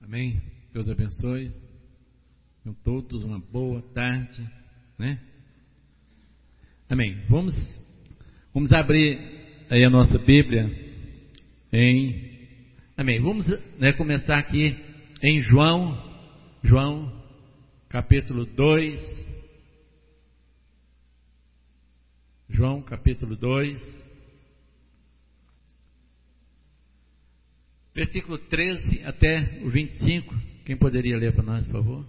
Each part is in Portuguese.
Amém? Deus abençoe. Tenham todos uma boa tarde, né? Amém. Vamos abrir aí a nossa Bíblia Amém. Vamos começar aqui em João capítulo 2. João capítulo 2. Versículo 13 até o 25. Quem poderia ler para nós, por favor?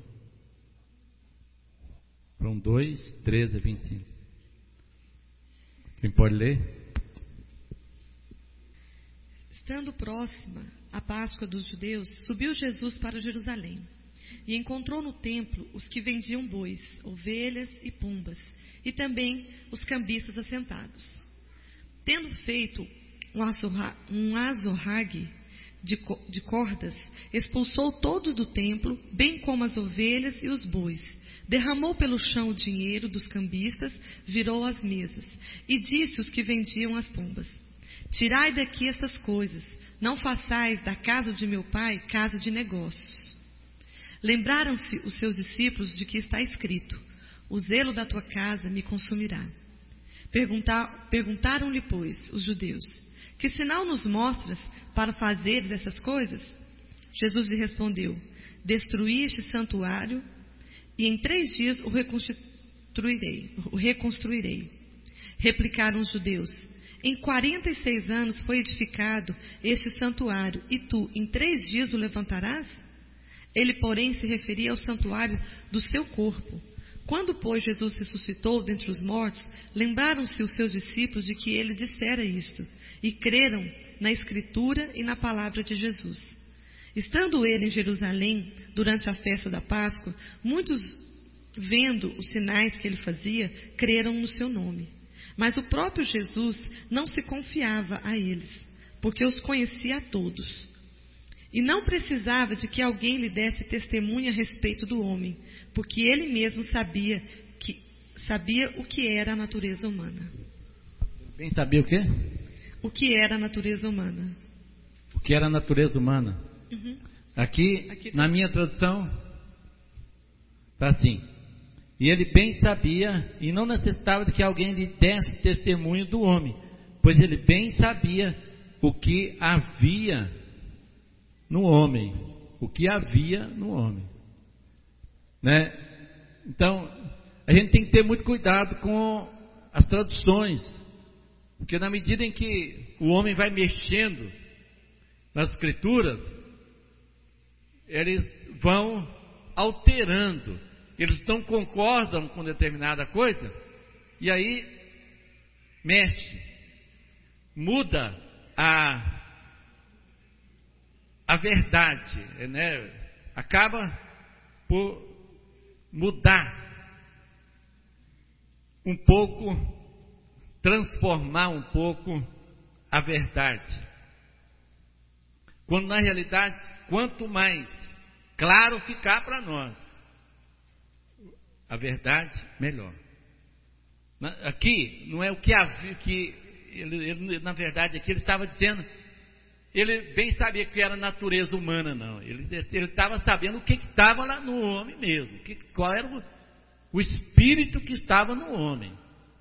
João 2, 13 a 25. Quem pode ler? Estando próxima a Páscoa dos judeus, subiu Jesus para Jerusalém e encontrou no templo os que vendiam bois, ovelhas e pombas, e também os cambistas assentados. Tendo feito um azorrague de cordas, expulsou todos do templo, bem como as ovelhas e os bois. Derramou pelo chão o dinheiro dos cambistas, virou as mesas, e disse aos que vendiam as pombas: Tirai daqui estas coisas, não façais da casa de meu pai casa de negócios. Lembraram-se os seus discípulos de que está escrito: O zelo da tua casa me consumirá. Perguntaram-lhe, pois, os judeus: Que sinal nos mostras para fazeres essas coisas? Jesus lhe respondeu: Destruí este santuário, e em 3 dias o reconstruirei. Replicaram os judeus: Em 46 anos foi edificado este santuário, e tu em 3 dias o levantarás? Ele, porém, se referia ao santuário do seu corpo. Quando, pois, Jesus ressuscitou dentre os mortos, lembraram-se os seus discípulos de que ele dissera isto, e creram na Escritura e na palavra de Jesus. Estando ele em Jerusalém, durante a festa da Páscoa, muitos, vendo os sinais que ele fazia, creram no seu nome. Mas o próprio Jesus não se confiava a eles, porque os conhecia a todos. E não precisava de que alguém lhe desse testemunho a respeito do homem, porque ele mesmo sabia o que era a natureza humana. Bem sabia o quê? O que era a natureza humana. O que era a natureza humana? Uhum. Aqui na minha tradução, está assim: E ele bem sabia, e não necessitava de que alguém lhe desse testemunho do homem, pois ele bem sabia o que havia no homem. O que havia no homem. Né? Então, a gente tem que ter muito cuidado com as traduções, porque na medida em que o homem vai mexendo nas escrituras, eles vão alterando. Eles não concordam com determinada coisa, e aí mexe, muda a verdade, né? Acaba por mudar um pouco, transformar um pouco a verdade. Quando na realidade, quanto mais claro ficar para nós a verdade, melhor. Aqui não é o que havia, que ele, na verdade, aqui ele estava dizendo, ele bem sabia que era a natureza humana, não. Ele estava sabendo o que estava lá no homem mesmo, qual era o espírito que estava no homem.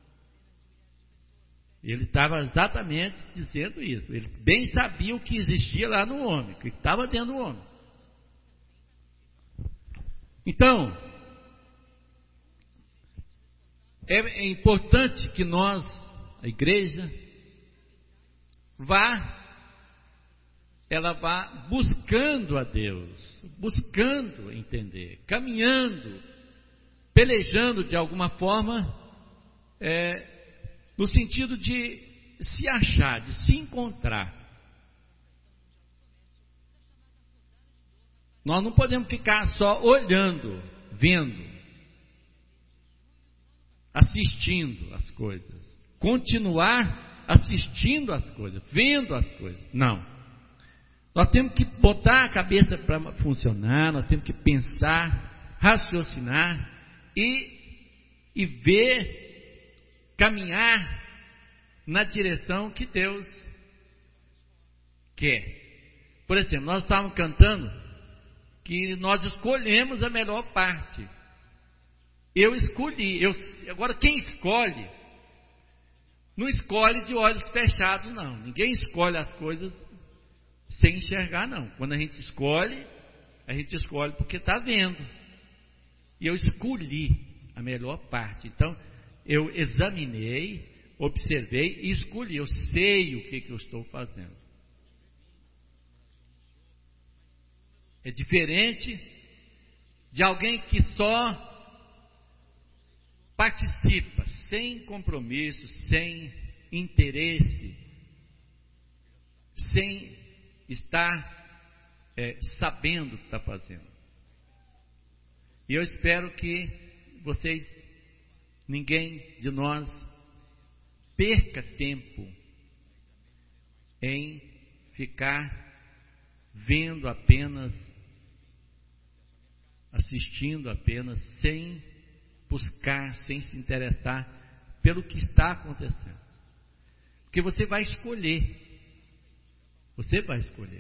Ele estava exatamente dizendo isso. Ele bem sabia o que existia lá no homem, o que estava dentro do homem. Então, é importante que nós, a igreja, ela vá buscando a Deus, buscando entender, caminhando, pelejando de alguma forma, no sentido de se achar, de se encontrar. Nós não podemos ficar só olhando, vendo, assistindo as coisas, continuar assistindo as coisas, vendo as coisas. Não. Nós temos que botar a cabeça para funcionar, nós temos que pensar, raciocinar e ver, caminhar na direção que Deus quer. Por exemplo, nós estávamos cantando que nós escolhemos a melhor parte. Eu escolhi. Agora, quem escolhe, não escolhe de olhos fechados, não. Ninguém escolhe as coisas sem enxergar, não. Quando a gente escolhe porque está vendo. E eu escolhi a melhor parte. Então, eu examinei, observei e escolhi. Eu sei o que eu estou fazendo. É diferente de alguém que só participa, sem compromisso, sem interesse, sem estar sabendo o que está fazendo. E eu espero que ninguém de nós perca tempo em ficar vendo apenas, assistindo apenas, sem buscar, sem se interessar pelo que está acontecendo. Porque você vai escolher. Você vai escolher.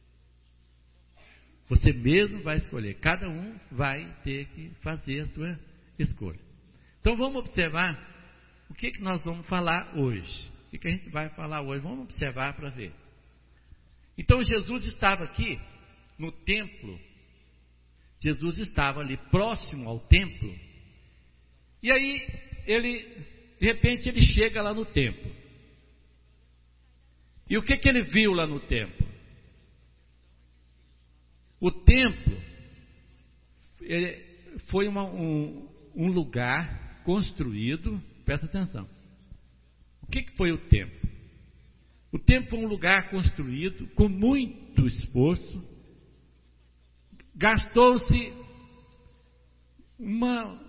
Você mesmo vai escolher. Cada um vai ter que fazer a sua escolha. Então vamos observar o que nós vamos falar hoje. O que a gente vai falar hoje? Vamos observar para ver. Então Jesus estava aqui no templo. Jesus estava ali próximo ao templo. E aí, de repente, ele chega lá no templo. E o que ele viu lá no templo? O templo foi um lugar construído, presta atenção. O que foi o templo? O templo foi um lugar construído com muito esforço. Gastou-se uma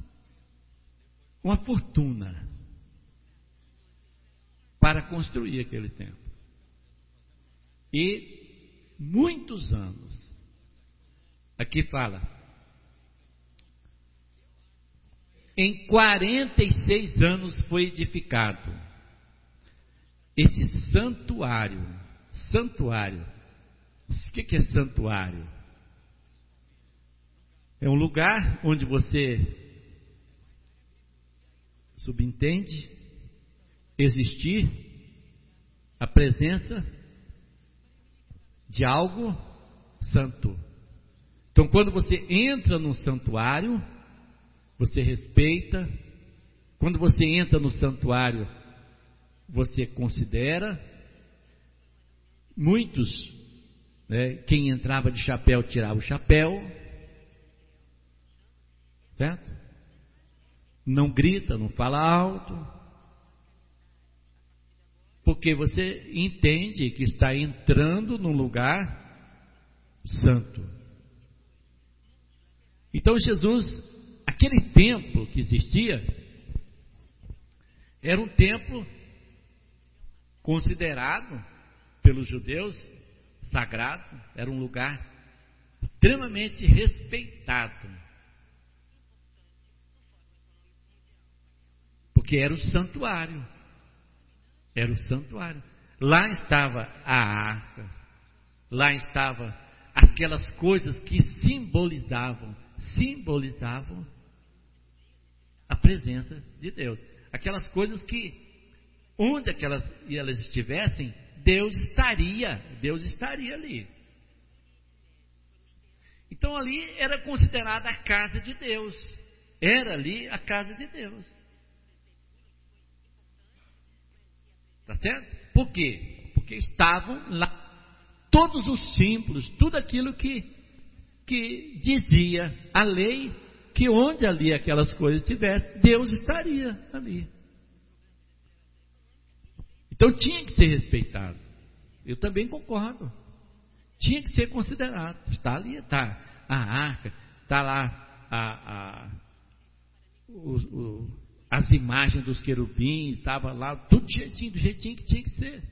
fortuna para construir aquele templo. E muitos anos. Aqui fala, em 46 anos foi edificado esse santuário. Santuário. O que é santuário? É um lugar onde você subentende existir a presença de algo santo. Então, quando você entra num santuário, você respeita. Quando você entra no santuário, você considera. Muitos, quem entrava de chapéu, tirava o chapéu. Certo? Não grita, não fala alto. Porque você entende que está entrando num lugar santo. Então Jesus, aquele templo que existia, era um templo considerado pelos judeus sagrado, era um lugar extremamente respeitado, porque era o santuário, lá estava a arca, lá estava aquelas coisas que simbolizavam a presença de Deus. Aquelas coisas que, onde elas estivessem, Deus estaria ali. Então ali era considerada a casa de Deus. Era ali a casa de Deus. Tá certo? Por quê? Porque estavam lá todos os símbolos, tudo aquilo que dizia a lei, que onde ali aquelas coisas estivessem, Deus estaria ali. Então tinha que ser respeitado. Eu também concordo. Tinha que ser considerado. Está ali, está a arca, está lá as imagens dos querubins, estava lá, tudo do jeitinho que tinha que ser.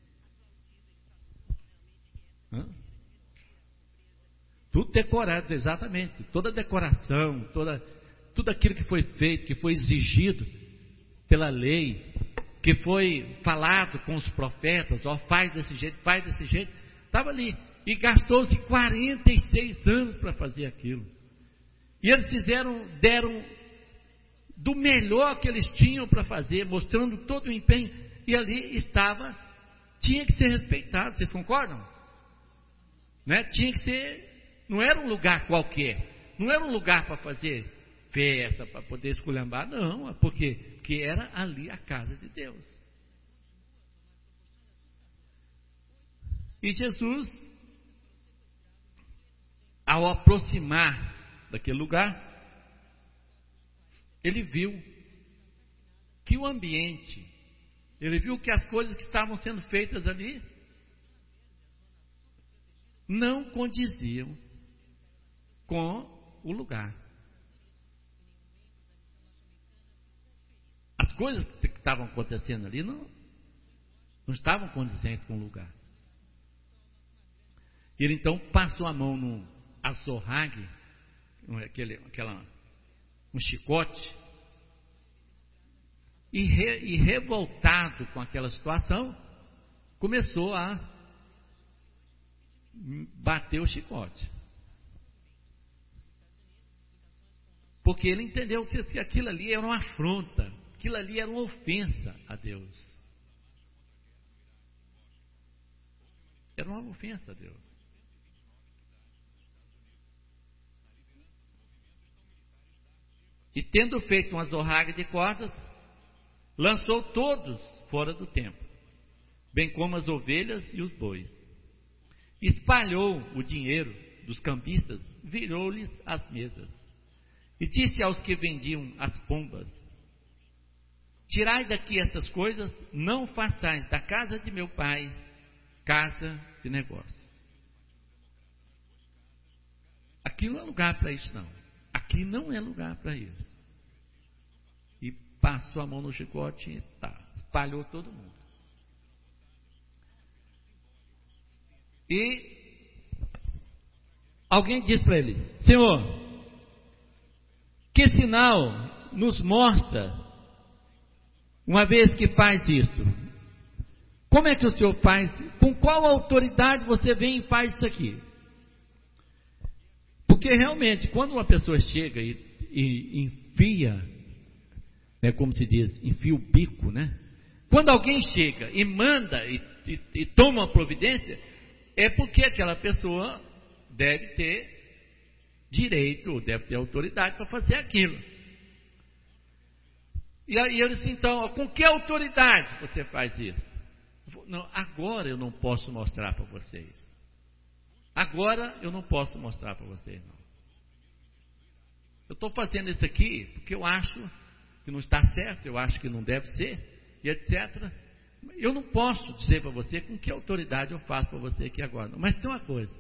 Tudo decorado, exatamente. Toda decoração, tudo aquilo que foi feito, que foi exigido pela lei, que foi falado com os profetas, faz desse jeito, estava ali. E gastou-se 46 anos para fazer aquilo. E eles deram do melhor que eles tinham para fazer, mostrando todo o empenho. E ali tinha que ser respeitado, vocês concordam? Né? Tinha que ser, não era um lugar qualquer, não era um lugar para fazer festa, para poder esculhambar, não, porque era ali a casa de Deus. E Jesus, ao aproximar daquele lugar, ele viu que o ambiente, ele viu que as coisas que estavam sendo feitas ali não condiziam com o lugar. As coisas que estavam acontecendo ali não estavam condizentes com o lugar. Ele então passou a mão no azorrague, um chicote, e revoltado com aquela situação, começou a bater o chicote. Porque ele entendeu que aquilo ali era uma afronta, aquilo ali era uma ofensa a Deus. Era uma ofensa a Deus. E tendo feito uma zorraga de cordas, lançou todos fora do templo, bem como as ovelhas e os bois. Espalhou o dinheiro dos cambistas, virou-lhes as mesas. E disse aos que vendiam as pombas: tirai daqui essas coisas, não façais da casa de meu pai casa de negócio. Aqui não é lugar para isso, não. Aqui não é lugar para isso. E passou a mão no chicote e espalhou todo mundo. E alguém disse para ele: Senhor, que sinal nos mostra, uma vez que faz isso? Como é que o Senhor faz? Com qual autoridade você vem e faz isso aqui? Porque realmente, quando uma pessoa chega e enfia, né, como se diz, enfia o bico, né? Quando alguém chega e manda e toma uma providência, é porque aquela pessoa deve ter direito, ou deve ter autoridade para fazer aquilo. E aí ele disse: então, com que autoridade você faz isso? Não, agora eu não posso mostrar para vocês. Agora eu não posso mostrar para vocês, não. Eu estou fazendo isso aqui porque eu acho que não está certo, eu acho que não deve ser, e etc. Eu não posso dizer para você com que autoridade eu faço para você aqui agora. Não. Mas tem uma coisa: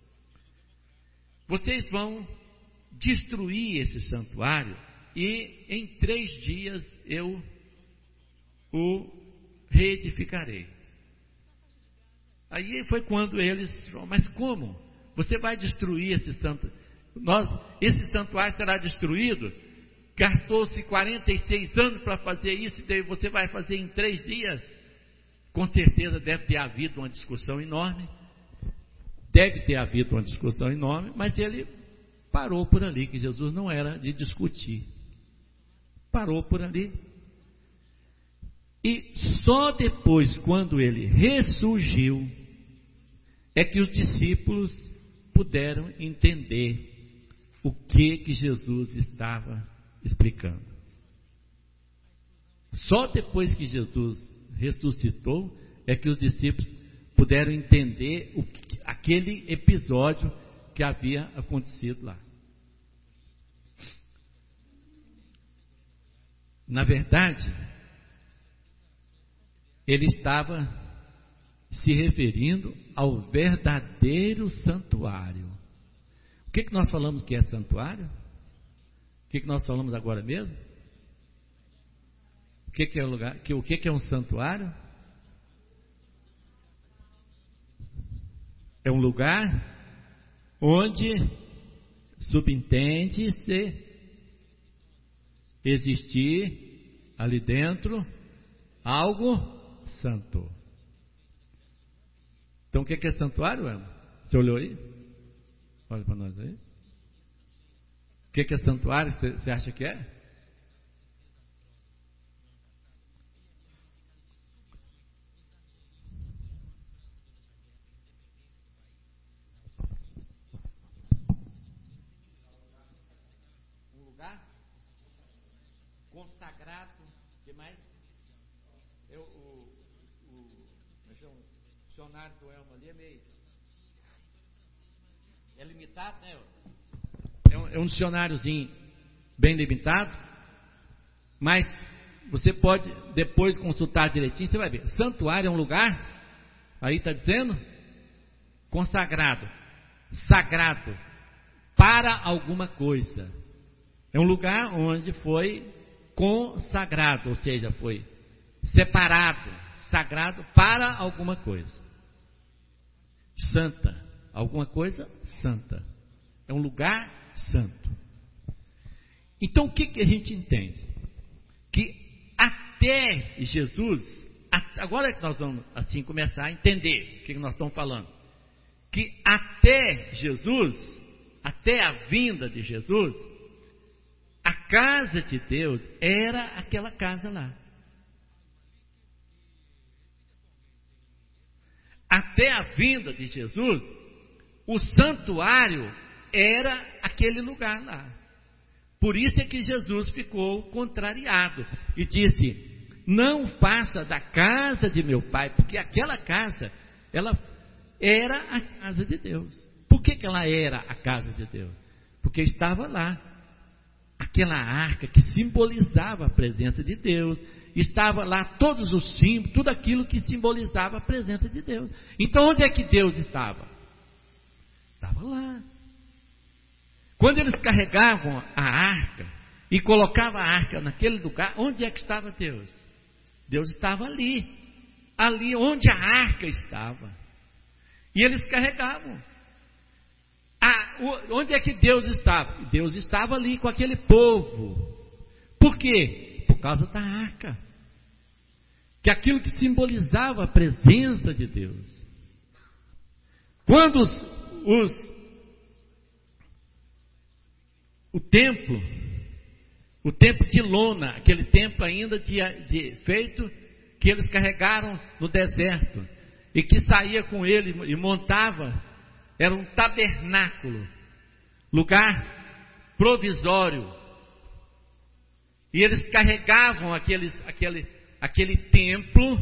vocês vão destruir esse santuário e em 3 dias eu o reedificarei. Aí foi quando eles: mas como? Você vai destruir esse santuário? Esse santuário será destruído? Gastou-se 46 anos para fazer isso, e daí você vai fazer em 3 dias? Com certeza deve ter havido uma discussão enorme. Mas ele parou por ali, que Jesus não era de discutir. Parou por ali. E só depois, quando ele ressurgiu, é que os discípulos puderam entender o que Jesus estava explicando. Só depois que Jesus ressuscitou é que os discípulos puderam entender aquele episódio que havia acontecido lá. Na verdade, ele estava se referindo ao verdadeiro santuário. O que nós falamos que é santuário? O que nós falamos agora mesmo? O que é lugar? O que é um santuário? É um lugar onde subentende-se existir ali dentro algo santo. Então o que é santuário, irmão? Você olhou aí? Olha para nós aí. O que é santuário? Você acha que é? Um lugar consagrado. O que mais? O dicionário do Elmo ali é meio. É limitado, né? É um dicionáriozinho bem limitado, mas você pode depois consultar direitinho, você vai ver. Santuário é um lugar, aí está dizendo, consagrado, sagrado, para alguma coisa. É um lugar onde foi consagrado, ou seja, foi separado, sagrado para alguma coisa. Santa, alguma coisa santa. É um lugar santo. Então o que a gente entende? Que até Jesus, agora é que nós vamos assim começar a entender o que nós estamos falando. Que até Jesus, até a vinda de Jesus, a casa de Deus era aquela casa lá. Até a vinda de Jesus, o santuário era aquele lugar lá. Por isso é que Jesus ficou contrariado e disse: não faça da casa de meu pai, porque aquela casa, ela era a casa de Deus. Por que ela era a casa de Deus? Porque estava lá aquela arca que simbolizava a presença de Deus, estava lá todos os símbolos, tudo aquilo que simbolizava a presença de Deus. Então onde é que Deus estava? Estava lá. Quando eles carregavam a arca e colocavam a arca naquele lugar, onde é que estava Deus? Deus estava ali, ali onde a arca estava. E eles carregavam. Onde é que Deus estava? Deus estava ali com aquele povo. Por quê? Por causa da arca. Que é aquilo que simbolizava a presença de Deus. Quando o templo de lona, aquele templo ainda de feito que eles carregaram no deserto e que saía com ele e montava, era um tabernáculo, lugar provisório, e eles carregavam aquele templo,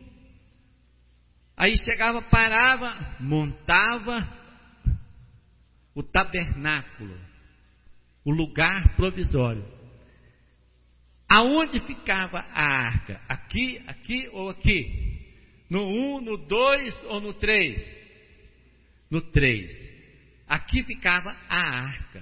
aí chegava, parava, montava o tabernáculo, o lugar provisório. Aonde ficava a arca? Aqui, aqui ou aqui? No 1, no 2 ou no 3? No 3. Aqui ficava a arca.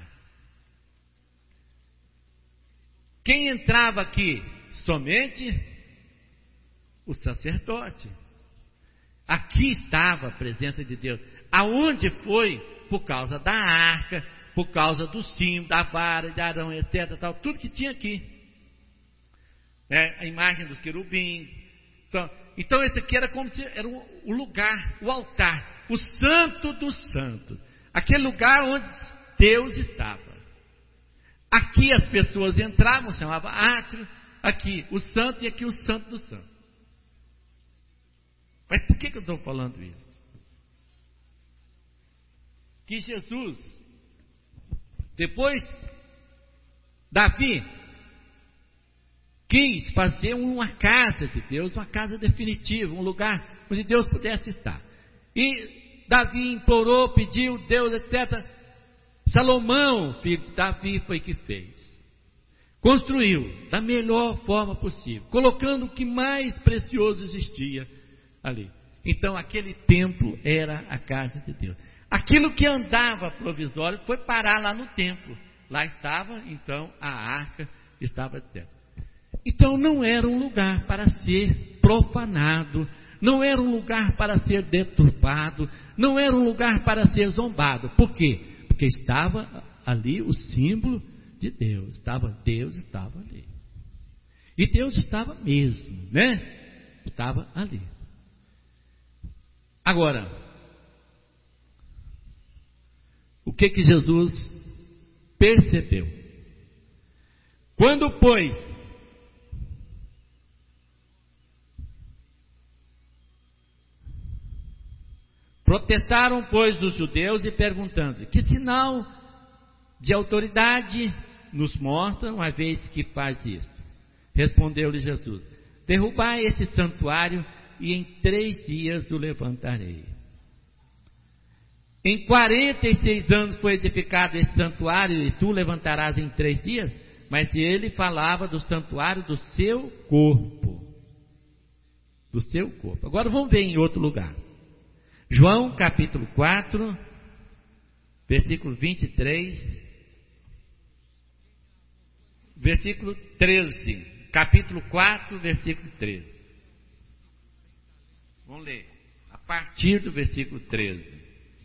Quem entrava aqui? Somente o sacerdote. Aqui estava a presença de Deus. Aonde foi? Por causa da arca, por causa do símbolo, da vara de Arão, etc. Tal, tudo que tinha aqui. A imagem dos querubins. Então esse aqui era como se era o lugar, o altar, o santo dos santos, aquele lugar onde Deus estava. Aqui as pessoas entravam, chamava átrio, aqui o santo e aqui o santo dos santos. Mas por que eu estou falando isso? Que Jesus, depois, Davi quis fazer uma casa de Deus, uma casa definitiva, um lugar onde Deus pudesse estar. E Davi implorou, pediu, Deus, etc. Salomão, filho de Davi, foi que fez. Construiu da melhor forma possível, colocando o que mais precioso existia ali. Então aquele templo era a casa de Deus. Aquilo que andava provisório foi parar lá no templo. Lá estava, então, a arca, estava etc. Então não era um lugar para ser profanado, não era um lugar para ser deturpado, não era um lugar para ser zombado. Por quê? Porque estava ali o símbolo de Deus. Deus estava ali. E Deus estava mesmo, né? Estava ali. Agora, O que Jesus percebeu? Quando, pois, protestaram, pois, os judeus e perguntando: que sinal de autoridade nos mostra, uma vez que faz isso? Respondeu-lhe Jesus: derrubai esse santuário e em 3 dias o levantarei. Em 46 anos foi edificado esse santuário e tu levantarás em 3 dias? Mas ele falava do santuário do seu corpo. Do seu corpo. Agora vamos ver em outro lugar. João capítulo 4, versículo 23, versículo 13. Capítulo 4, versículo 13. Vamos ler. A partir do versículo 13.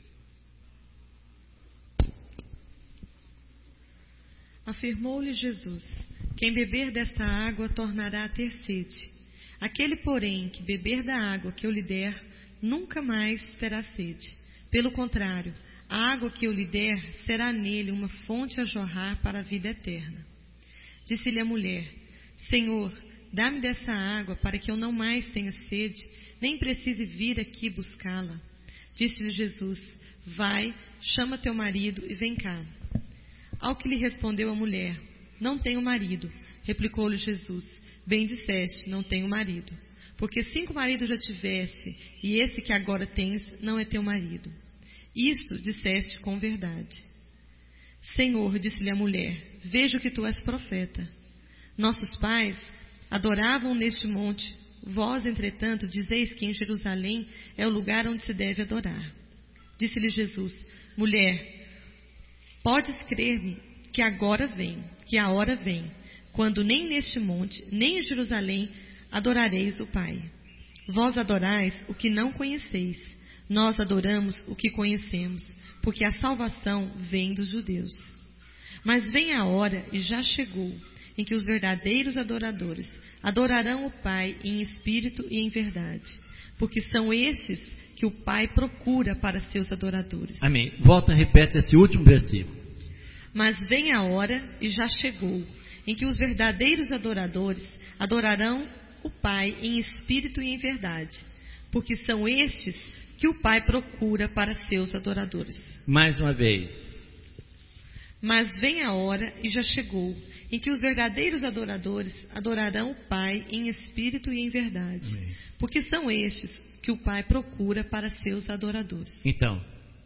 Afirmou-lhe Jesus: quem beber desta água tornará a ter sede. Aquele, porém, que beber da água que eu lhe der, nunca mais terá sede. Pelo contrário, a água que eu lhe der será nele uma fonte a jorrar para a vida eterna. Disse-lhe a mulher: Senhor, dá-me dessa água para que eu não mais tenha sede, nem precise vir aqui buscá-la. Disse-lhe Jesus: vai, chama teu marido e vem cá. Ao que lhe respondeu a mulher: não tenho marido. Replicou-lhe Jesus: bem disseste, não tenho marido. Porque 5 maridos já tiveste, e esse que agora tens não é teu marido. Isto disseste com verdade. Senhor, disse-lhe a mulher, vejo que tu és profeta. Nossos pais adoravam neste monte, vós, entretanto, dizeis que em Jerusalém é o lugar onde se deve adorar. Disse-lhe Jesus: mulher, podes crer-me que agora vem, que a hora vem, quando nem neste monte, nem em Jerusalém adorareis o Pai. Vós adorais o que não conheceis, nós adoramos o que conhecemos, porque a salvação vem dos judeus. Mas vem a hora, e já chegou, em que os verdadeiros adoradores adorarão o Pai em espírito e em verdade, porque são estes que o Pai procura para seus adoradores. Amém. Volta e repete esse último versículo. Mas vem a hora, e já chegou, em que os verdadeiros adoradores adorarão o Pai em espírito e em verdade, porque são estes que o Pai procura para seus adoradores. Mais uma vez. Mas vem a hora, e já chegou, em que os verdadeiros adoradores adorarão o Pai em espírito e em verdade, Amém. Porque são estes que o Pai procura para seus adoradores. Então,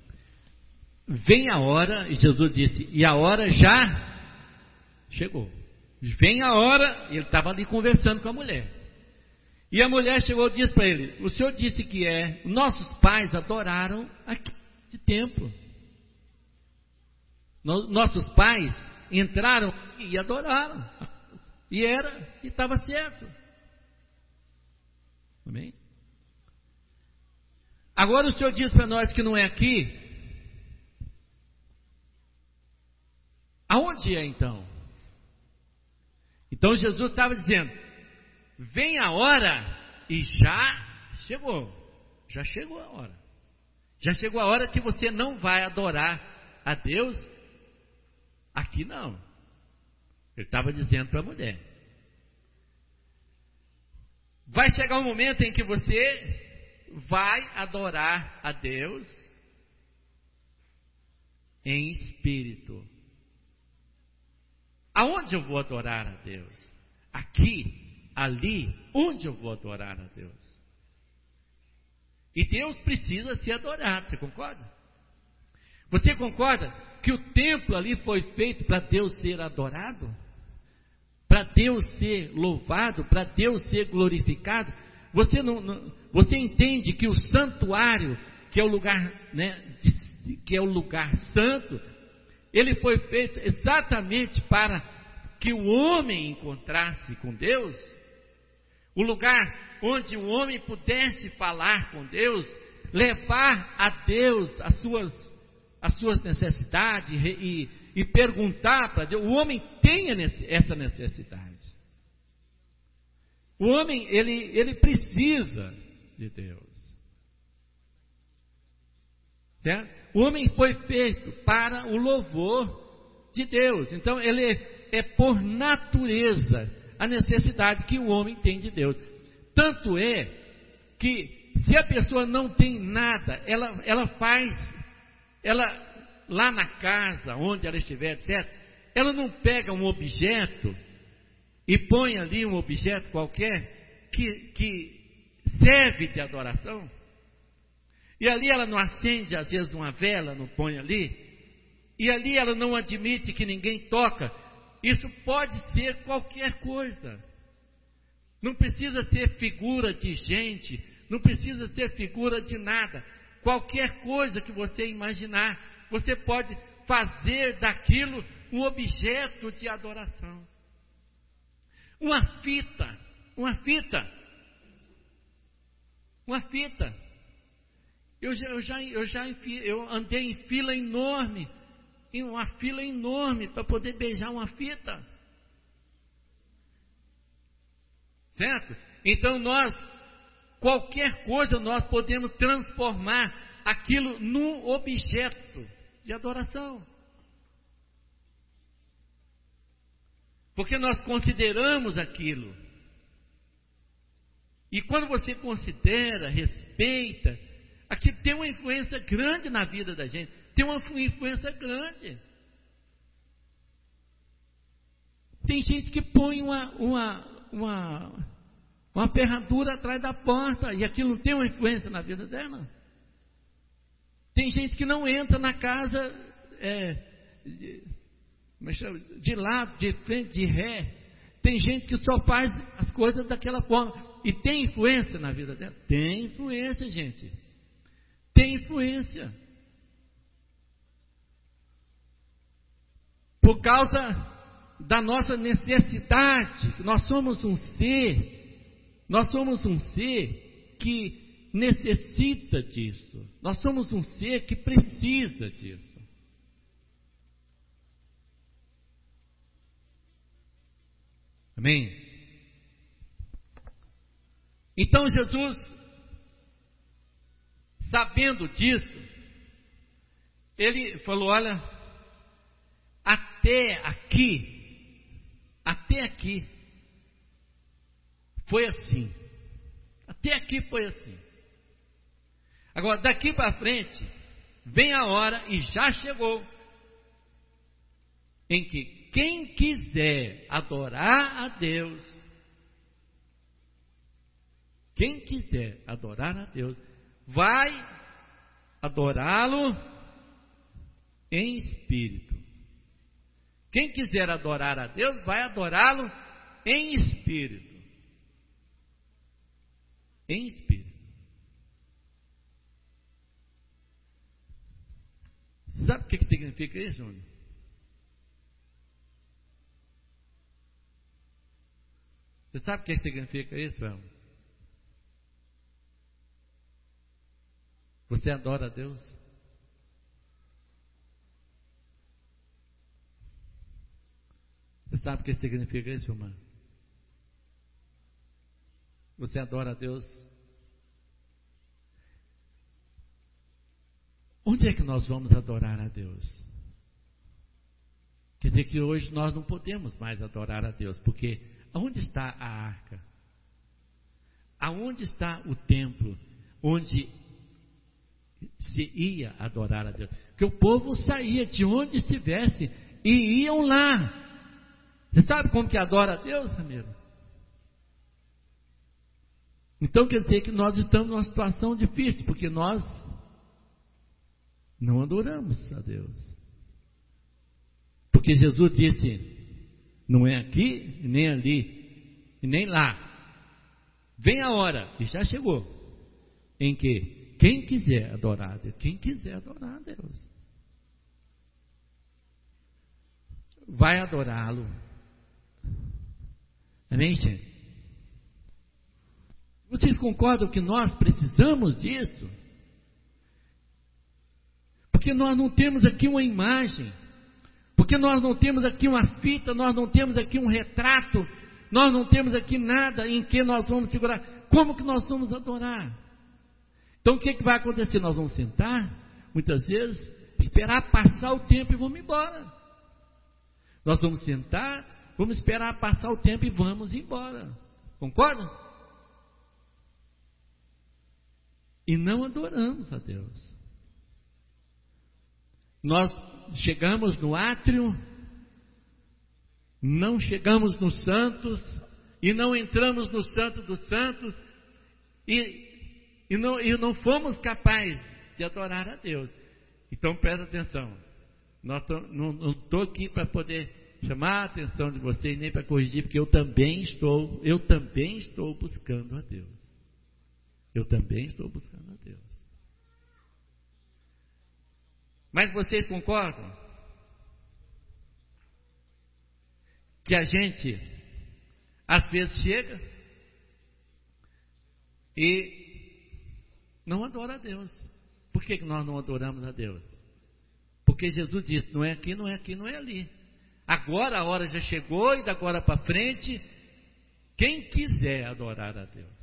vem a hora, e Jesus disse, e a hora já chegou. Vem a hora, e ele estava ali conversando com a mulher. E a mulher chegou e disse para ele: o senhor disse que nossos pais adoraram aqui de templo. Nossos pais entraram e adoraram. E estava certo. Amém? Agora o senhor diz para nós que não é aqui. Aonde é então? Então Jesus estava dizendo: vem a hora, e já chegou. Já chegou a hora. Já chegou a hora que você não vai adorar a Deus aqui não. Ele estava dizendo para a mulher. Vai chegar um momento em que você vai adorar a Deus em espírito. Aonde eu vou adorar a Deus? Aqui, ali, onde eu vou adorar a Deus? E Deus precisa ser adorado, você concorda? Você concorda que o templo ali foi feito para Deus ser adorado? Para Deus ser louvado? Para Deus ser glorificado? Você entende que o santuário, que é o lugar, que é o lugar santo, ele foi feito exatamente para que o homem encontrasse com Deus, o lugar onde o homem pudesse falar com Deus, levar a Deus as suas necessidades e perguntar para Deus. O homem tem essa necessidade. O homem, ele precisa de Deus. Certo? O homem foi feito para o louvor de Deus. Então ele é por natureza a necessidade que o homem tem de Deus. Tanto é que se a pessoa não tem nada, ela lá na casa, onde ela estiver, etc., ela não pega um objeto e põe ali um objeto qualquer que serve de adoração. E ali ela não acende, às vezes, uma vela, não põe ali. E ali ela não admite que ninguém toca. Isso pode ser qualquer coisa. Não precisa ser figura de gente, não precisa ser figura de nada. Qualquer coisa que você imaginar, você pode fazer daquilo um objeto de adoração. Uma fita. Eu andei em fila enorme, para poder beijar uma fita. Certo? Então qualquer coisa nós podemos transformar aquilo num objeto de adoração. Porque nós consideramos aquilo. E quando você considera, respeita, aquilo tem uma influência grande na vida da gente. Tem uma influência grande. Tem gente que põe uma ferradura atrás da porta e aquilo não tem uma influência na vida dela. Tem gente que não entra na casa de lado, de frente, de ré. Tem gente que só faz as coisas daquela forma. E tem influência na vida dela? Tem influência, gente. Tem influência. Por causa da nossa necessidade. Nós somos um ser que necessita disso. Nós somos um ser que precisa disso. Amém? Então Jesus, sabendo disso, ele falou: olha, até aqui foi assim. Até aqui foi assim. Agora, daqui para frente, vem a hora, e já chegou, em que quem quiser adorar a Deus, vai adorá-lo em espírito. Quem quiser adorar a Deus, vai adorá-lo em espírito. Em espírito. Sabe o que significa isso, Júnior? Você sabe o que significa isso, irmão? Você adora a Deus? Você sabe o que significa isso, irmão? Você adora a Deus? Onde é que nós vamos adorar a Deus? Quer dizer que hoje nós não podemos mais adorar a Deus, porque aonde está a arca? Aonde está o templo onde se ia adorar a Deus? Porque o povo saía de onde estivesse e iam lá. Você sabe como que adora a Deus, Ramiro? Então quer dizer que nós estamos numa situação difícil, porque nós não adoramos a Deus. Porque Jesus disse: não é aqui, nem ali, e nem lá. Vem a hora, e já chegou, em que quem quiser adorar a Deus, vai adorá-lo. Amém, gente? Vocês concordam que nós precisamos disso? Porque nós não temos aqui uma imagem, porque nós não temos aqui uma fita, nós não temos aqui um retrato, nós não temos aqui nada em que nós vamos segurar. Como que nós vamos adorar? Então o que vai acontecer? Nós vamos sentar, muitas vezes, esperar passar o tempo e vamos embora. Nós vamos sentar, vamos esperar passar o tempo e vamos embora. Concorda? E não adoramos a Deus. Nós chegamos no átrio, não chegamos nos santos, e não entramos no santo dos santos, e não fomos capazes de adorar a Deus. Então presta atenção, não estou aqui para poder chamar a atenção de vocês, nem para corrigir, porque eu também estou buscando a Deus. Eu também estou buscando a Deus. Mas vocês concordam que a gente às vezes chega e não adora a Deus? Por que nós não adoramos a Deus? Porque Jesus disse, não é aqui, não é aqui, não é ali. Agora a hora já chegou e da agora para frente, quem quiser adorar a Deus.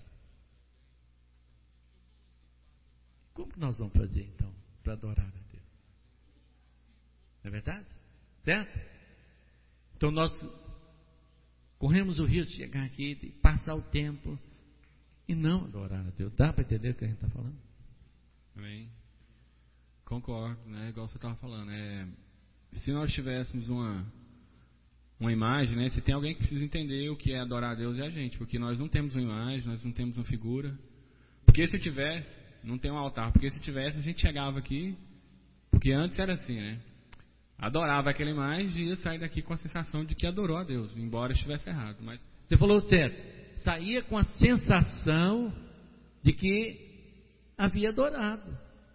Como que nós vamos fazer então para adorar a Deus? Não é verdade? Certo? Então nós corremos o risco de chegar aqui e passar o tempo e não adorar a Deus. Dá para entender o que a gente está falando? Amém. Concordo, né? Igual você estava falando. Se nós tivéssemos uma imagem, né? Se tem alguém que precisa entender o que é adorar a Deus, é a gente. Porque nós não temos uma imagem, nós não temos uma figura. Porque se tivesse, não tem um altar. Porque se tivesse, a gente chegava aqui. Porque antes era assim, né? Adorava aquela imagem e ia sair daqui com a sensação de que adorou a Deus, embora estivesse errado. Mas você falou certo, saía com a sensação de que havia adorado.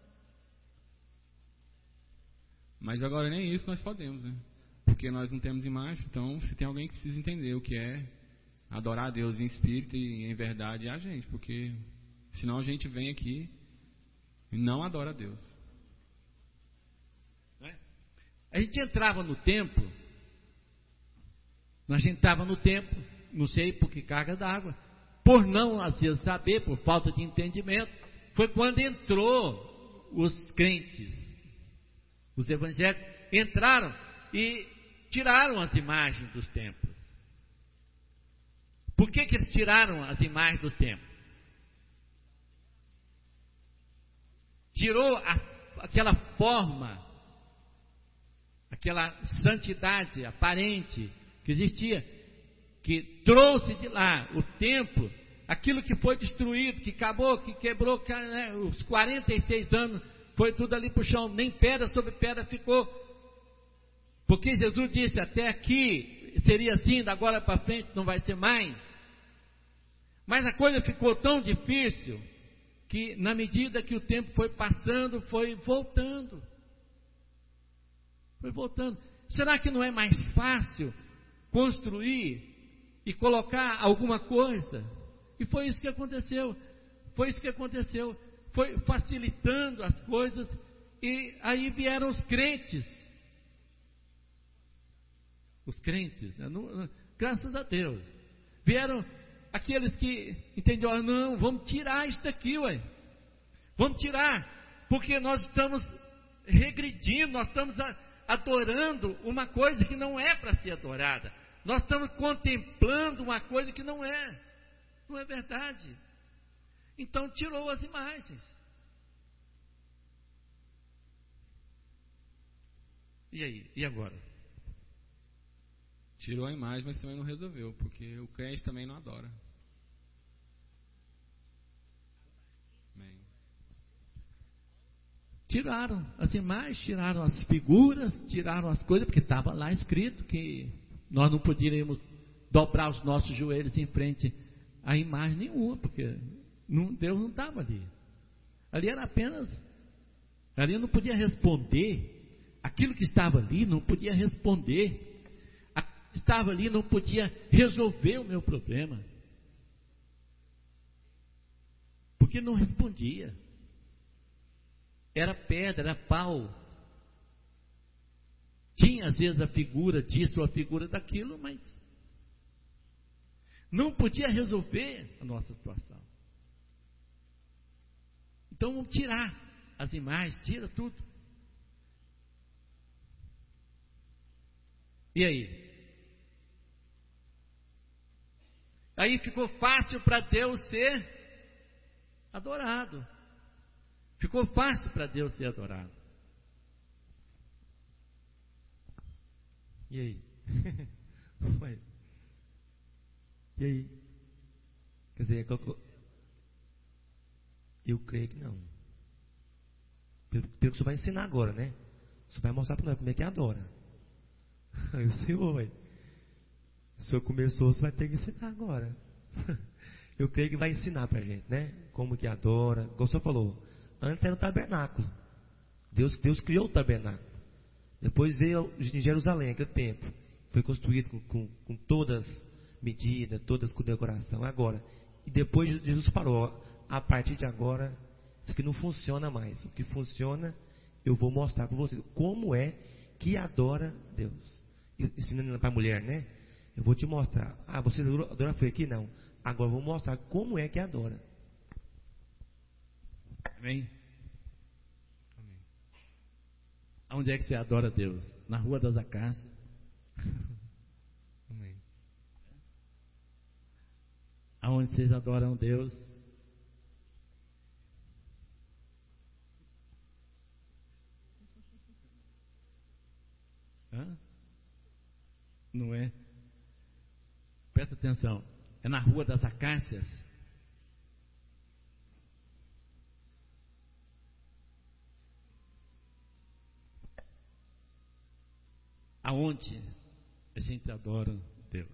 Mas agora nem isso nós podemos, né? Porque nós não temos imagem. Então, se tem alguém que precisa entender o que é adorar a Deus em espírito e em verdade, é a gente. Porque senão a gente vem aqui e não adora a Deus. A gente entrava no templo, não sei por que carga d'água, por não às vezes saber, por falta de entendimento, foi quando entrou os crentes, os evangélicos, entraram e tiraram as imagens dos templos. Por que eles tiraram as imagens do templo? Tirou aquela forma, aquela santidade aparente que existia, que trouxe de lá o templo, aquilo que foi destruído, que acabou, que quebrou, né, os 46 anos, foi tudo ali para o chão, nem pedra sobre pedra ficou, porque Jesus disse, até aqui seria assim, da agora para frente não vai ser mais. Mas a coisa ficou tão difícil, que na medida que o tempo foi passando, foi voltando. Será que não é mais fácil construir e colocar alguma coisa? E foi isso que aconteceu. Foi facilitando as coisas. E aí vieram os crentes. Graças a Deus. Vieram aqueles que entenderam, não, vamos tirar isso daqui, ué. Vamos tirar, porque nós estamos regredindo, nós estamos adorando uma coisa que não é para ser adorada. Nós estamos contemplando uma coisa que não é verdade. Então tirou as imagens. E aí? E agora? Tirou a imagem, mas também não resolveu, porque o crente também não adora. Amém. Tiraram as imagens, tiraram as figuras, tiraram as coisas, porque estava lá escrito que nós não poderíamos dobrar os nossos joelhos em frente a imagem nenhuma, porque Deus não estava ali. Ali era apenas, ali não podia responder, aquilo que estava ali não podia responder, aquilo que estava ali não podia resolver o meu problema, porque não respondia. Era pedra, era pau. Tinha às vezes a figura disso, a figura daquilo, mas não podia resolver a nossa situação. Então vamos tirar. as imagens, tira tudo. E aí? Aí ficou fácil para Deus ser adorado. Ficou fácil para Deus ser adorado. E aí? E aí? Quer dizer, eu creio que não. Pelo que o senhor vai ensinar agora, né? O senhor vai mostrar para nós como é que adora. Aí o senhor, ué. O senhor começou, você vai ter que ensinar agora. Eu creio que vai ensinar pra gente, né? Como que adora. Como o senhor falou, antes era o tabernáculo. Deus criou o tabernáculo. Depois veio em Jerusalém, aquele templo. Foi construído com todas as medidas, todas com decoração. Agora, e depois Jesus falou, a partir de agora, isso aqui não funciona mais. O que funciona, eu vou mostrar para vocês como é que adora Deus. Ensinando para a mulher, né? Eu vou te mostrar. Ah, você adora foi aqui? Não. Agora eu vou mostrar como é que adora. Amém? Amém. Onde é que você adora Deus? Na Rua das Acácias. Amém. Aonde vocês adoram Deus? Hã? Não é? Presta atenção. É na Rua das Acácias. Aonde a gente adora Deus.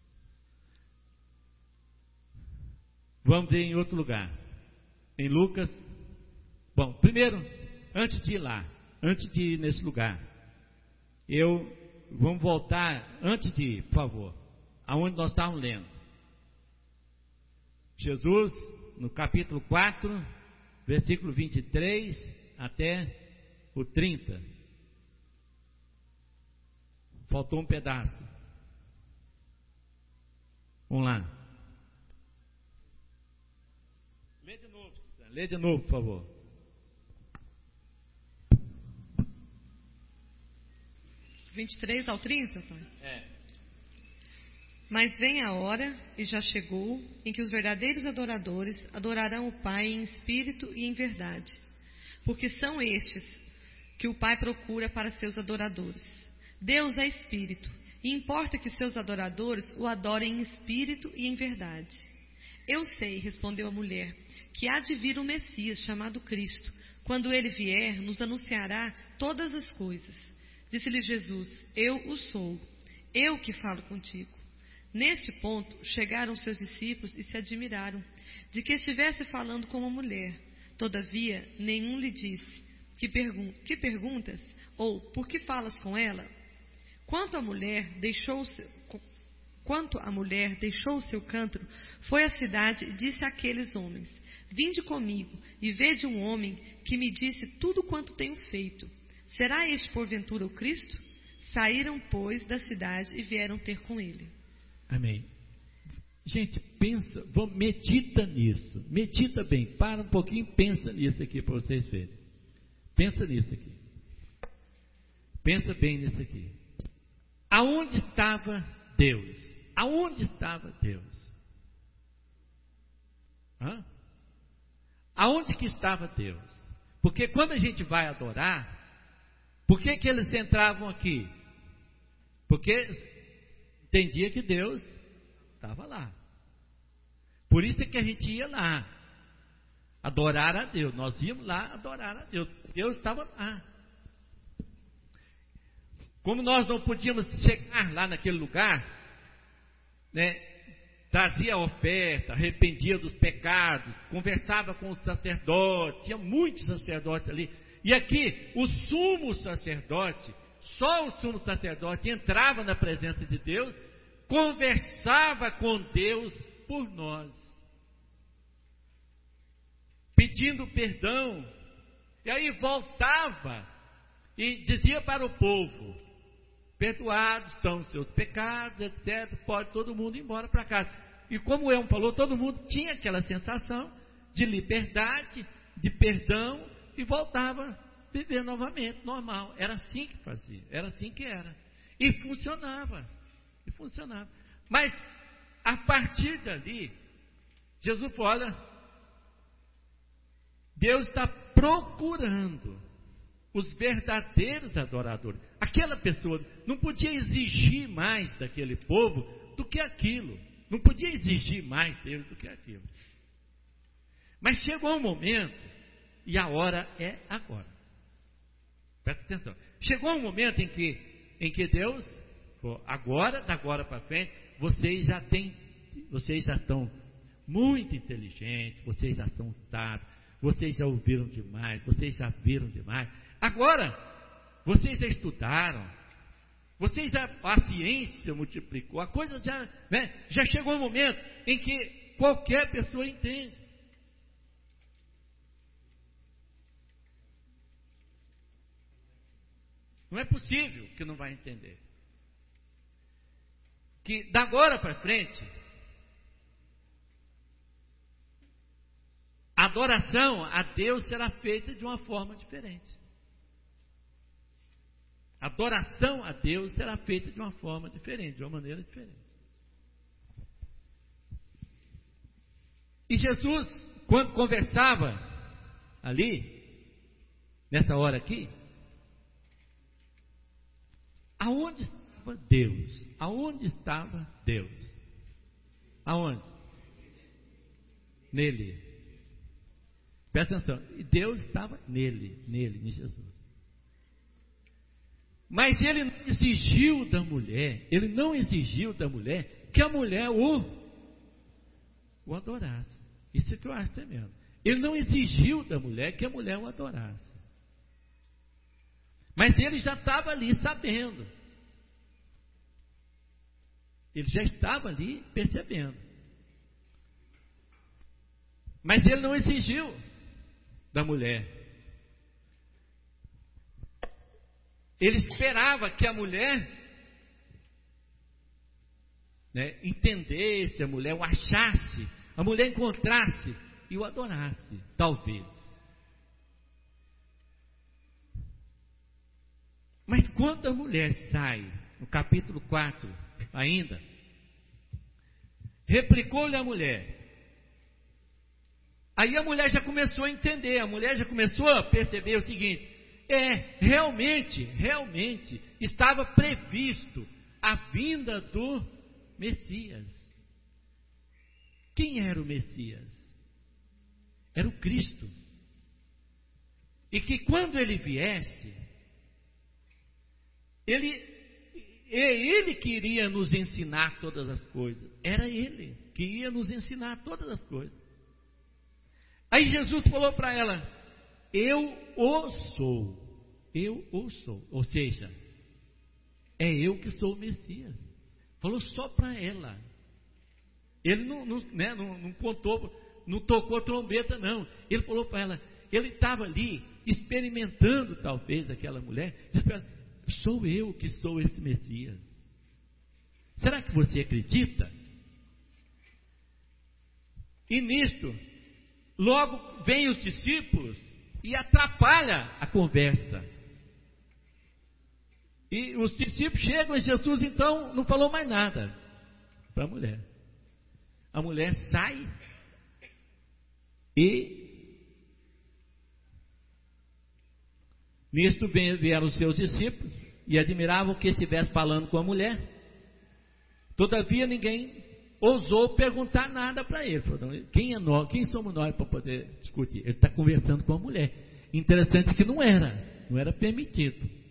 Vamos ver em outro lugar. Em Lucas. Bom, primeiro, antes de ir lá, antes de ir nesse lugar, vamos voltar, antes de ir, por favor, aonde nós estávamos lendo. Jesus, no capítulo 4, versículo 23 até o 30. Faltou um pedaço. Vamos lá. Lê de novo, por favor. Do 23 ao 30, pai? É. Mas vem a hora, e já chegou, em que os verdadeiros adoradores adorarão o Pai em espírito e em verdade. Porque são estes que o Pai procura para seus adoradores. Deus é espírito, e importa que seus adoradores o adorem em espírito e em verdade. Eu sei, respondeu a mulher, que há de vir um Messias chamado Cristo. Quando ele vier, nos anunciará todas as coisas. Disse-lhe Jesus, eu o sou, eu que falo contigo. Neste ponto, chegaram seus discípulos e se admiraram de que estivesse falando com uma mulher. Todavia, nenhum lhe disse, que perguntas? Ou, por que falas com ela? Quanto a mulher deixou o seu cântaro, foi à cidade e disse àqueles homens, vinde comigo e vede um homem que me disse tudo quanto tenho feito. Será este porventura o Cristo? Saíram, pois, da cidade e vieram ter com ele. Amém. Gente, pensa, medita nisso. Medita bem, para um pouquinho e pensa nisso aqui para vocês verem. Pensa nisso aqui. Pensa bem nisso aqui. Aonde estava Deus? Aonde estava Deus? Hã? Aonde que estava Deus? Porque quando a gente vai adorar, por que eles entravam aqui? Porque entendia que Deus estava lá. Por isso é que a gente ia lá adorar a Deus. Nós íamos lá adorar a Deus. Deus estava lá. Como nós não podíamos chegar lá naquele lugar, né, trazia a oferta, arrependia dos pecados, conversava com o sacerdote, tinha muitos sacerdotes ali. E aqui, o sumo sacerdote, só o sumo sacerdote entrava na presença de Deus, conversava com Deus por nós, pedindo perdão, e aí voltava e dizia para o povo, perdoados estão os seus pecados, etc, pode todo mundo ir embora para casa. E como o Elmo falou, todo mundo tinha aquela sensação de liberdade, de perdão, e voltava a viver novamente, normal. Era assim que fazia, era assim que era. E funcionava. Mas, a partir dali, Jesus falou: olha, Deus está procurando os verdadeiros adoradores. Aquela pessoa não podia exigir mais daquele povo do que aquilo. Não podia exigir mais deles do que aquilo. Mas chegou um momento, e a hora é agora. Presta atenção. Chegou um momento em que Deus, agora, da agora para frente, vocês já estão muito inteligentes, vocês já são sábios, vocês já ouviram demais, vocês já viram demais. Agora, vocês já estudaram, a ciência multiplicou, a coisa já chegou um momento em que qualquer pessoa entende. Não é possível que não vai entender. Que da agora para frente, a adoração a Deus será feita de uma forma diferente. A adoração a Deus será feita de uma forma diferente, de uma maneira diferente. E Jesus, quando conversava ali, nessa hora aqui, aonde estava Deus? Aonde estava Deus? Aonde? Nele. Presta atenção. E Deus estava nele, em Jesus. Mas ele não exigiu da mulher que a mulher o adorasse. Isso é que eu acho tremendo. Ele não exigiu da mulher que a mulher o adorasse. Mas ele já estava ali sabendo. Ele já estava ali percebendo. Mas ele não exigiu da mulher. Ele esperava que a mulher entendesse, a mulher o achasse, a mulher encontrasse e o adorasse, talvez. Mas quando a mulher sai, no capítulo 4 ainda, replicou-lhe a mulher. Aí a mulher já começou a entender, a mulher já começou a perceber o seguinte: realmente estava previsto a vinda do Messias. Quem era o Messias? Era o Cristo. E que quando ele viesse, ele que iria nos ensinar todas as coisas. Era ele que ia nos ensinar todas as coisas. Aí Jesus falou para ela: eu o sou. Ou seja, é eu que sou o Messias. Falou só para ela. Ele não contou, não tocou trombeta, não. Ele falou para ela. Ele estava ali experimentando, talvez, aquela mulher. Disse para ela: sou eu que sou esse Messias. Será que você acredita? E nisto, logo vêm os discípulos e atrapalha a conversa. E os discípulos chegam e Jesus então não falou mais nada para a mulher. A mulher sai e nisto vieram os seus discípulos e admiravam que estivesse falando com a mulher. Todavia ninguém ousou perguntar nada para ele. Falou: quem somos nós para poder discutir? Ele está conversando com a mulher. Interessante que não era permitido.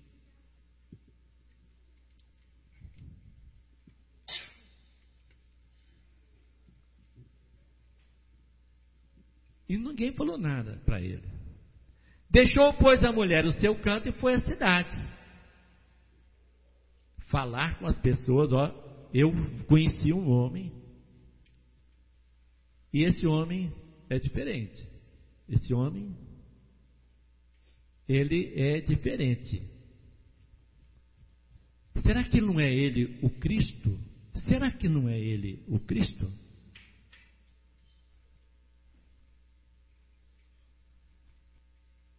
E ninguém falou nada para ele. Deixou, pois, a mulher o seu canto e foi à cidade. Falar com as pessoas: eu conheci um homem, e esse homem é diferente. Esse homem, ele é diferente. Será que não é ele o Cristo? Será que não é ele o Cristo?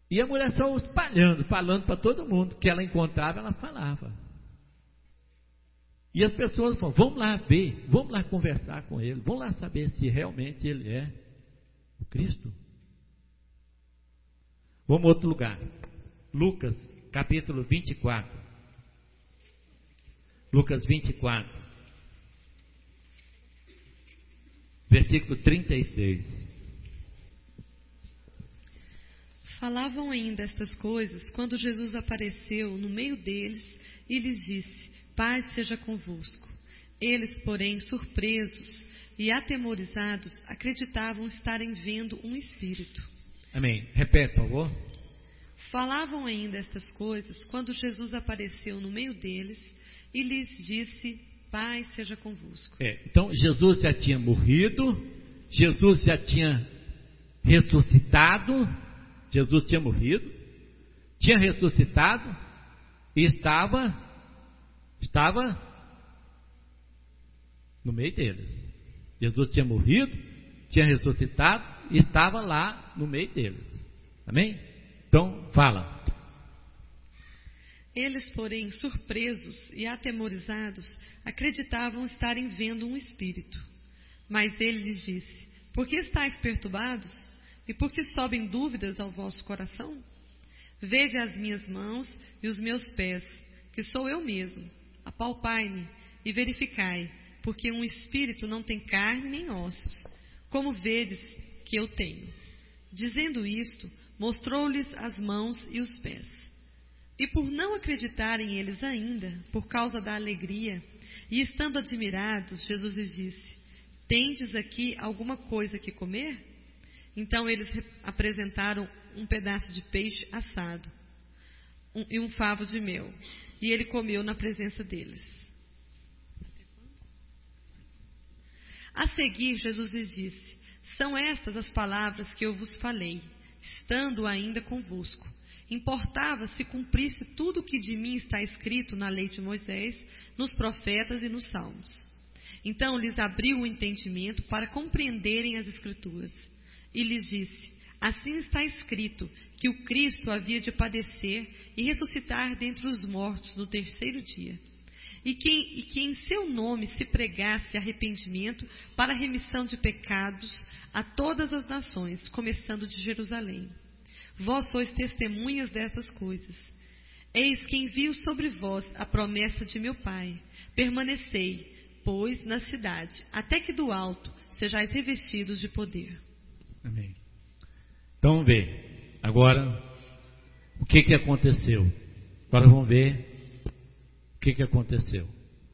E a mulher só espalhando, falando para todo mundo que ela encontrava, ela falava. E as pessoas falam, vamos lá ver, vamos lá conversar com ele, vamos lá saber se realmente ele é o Cristo. Vamos a outro lugar. Lucas, capítulo 24. Lucas 24. Versículo 36. Falavam ainda estas coisas quando Jesus apareceu no meio deles e lhes disse: paz seja convosco. Eles, porém, surpresos e atemorizados, acreditavam estarem vendo um espírito. Amém. Repete, por favor. Falavam ainda estas coisas quando Jesus apareceu no meio deles e lhes disse: paz seja convosco. Então, Jesus já tinha morrido, Jesus já tinha ressuscitado, Jesus tinha morrido, tinha ressuscitado e estava no meio deles. Jesus tinha morrido, tinha ressuscitado e estava lá no meio deles. Amém? Então, fala. Eles, porém, surpresos e atemorizados, acreditavam estarem vendo um espírito. Mas ele lhes disse: por que estáis perturbados? E por que sobem dúvidas ao vosso coração? Vede as minhas mãos e os meus pés, que sou eu mesmo. Apalpai-me e verificai, porque um espírito não tem carne nem ossos, como vedes que eu tenho. Dizendo isto, mostrou-lhes as mãos e os pés. E por não acreditarem eles ainda, por causa da alegria, e estando admirados, Jesus lhes disse: tendes aqui alguma coisa que comer? Então eles apresentaram um pedaço de peixe assado e um favo de mel, e ele comeu na presença deles. A seguir, Jesus lhes disse: são estas as palavras que eu vos falei, estando ainda convosco. Importava se cumprisse tudo o que de mim está escrito na lei de Moisés, nos profetas e nos salmos. Então lhes abriu o entendimento para compreenderem as Escrituras. E lhes disse: assim está escrito, que o Cristo havia de padecer e ressuscitar dentre os mortos no terceiro dia. E que em seu nome se pregasse arrependimento para a remissão de pecados a todas as nações, começando de Jerusalém. Vós sois testemunhas destas coisas. Eis que envio sobre vós a promessa de meu Pai. Permanecei, pois, na cidade, até que do alto sejais revestidos de poder. Amém. Então vamos ver agora o que aconteceu. Agora vamos ver o que aconteceu.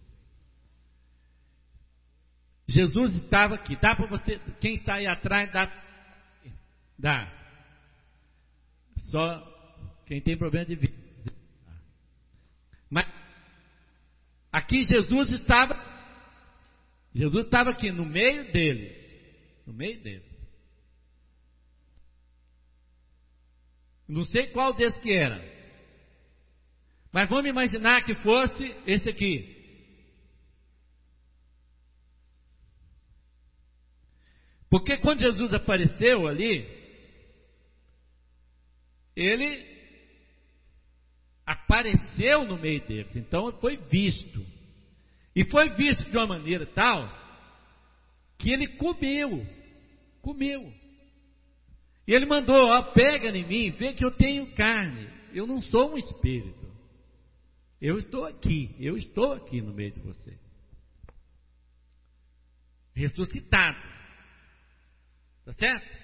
Jesus estava aqui. Dá para você, quem está aí atrás, dá. Só quem tem problema de vida. Mas aqui Jesus estava aqui no meio deles. No meio deles. Não sei qual desses que era. Mas vamos imaginar que fosse esse aqui. Porque quando Jesus apareceu ali, ele apareceu no meio deles. Então foi visto. E foi visto de uma maneira tal que ele comeu. E ele mandou: ó, pega em mim, vê que eu tenho carne. Eu não sou um espírito. Eu estou aqui no meio de você. Ressuscitado. Tá certo?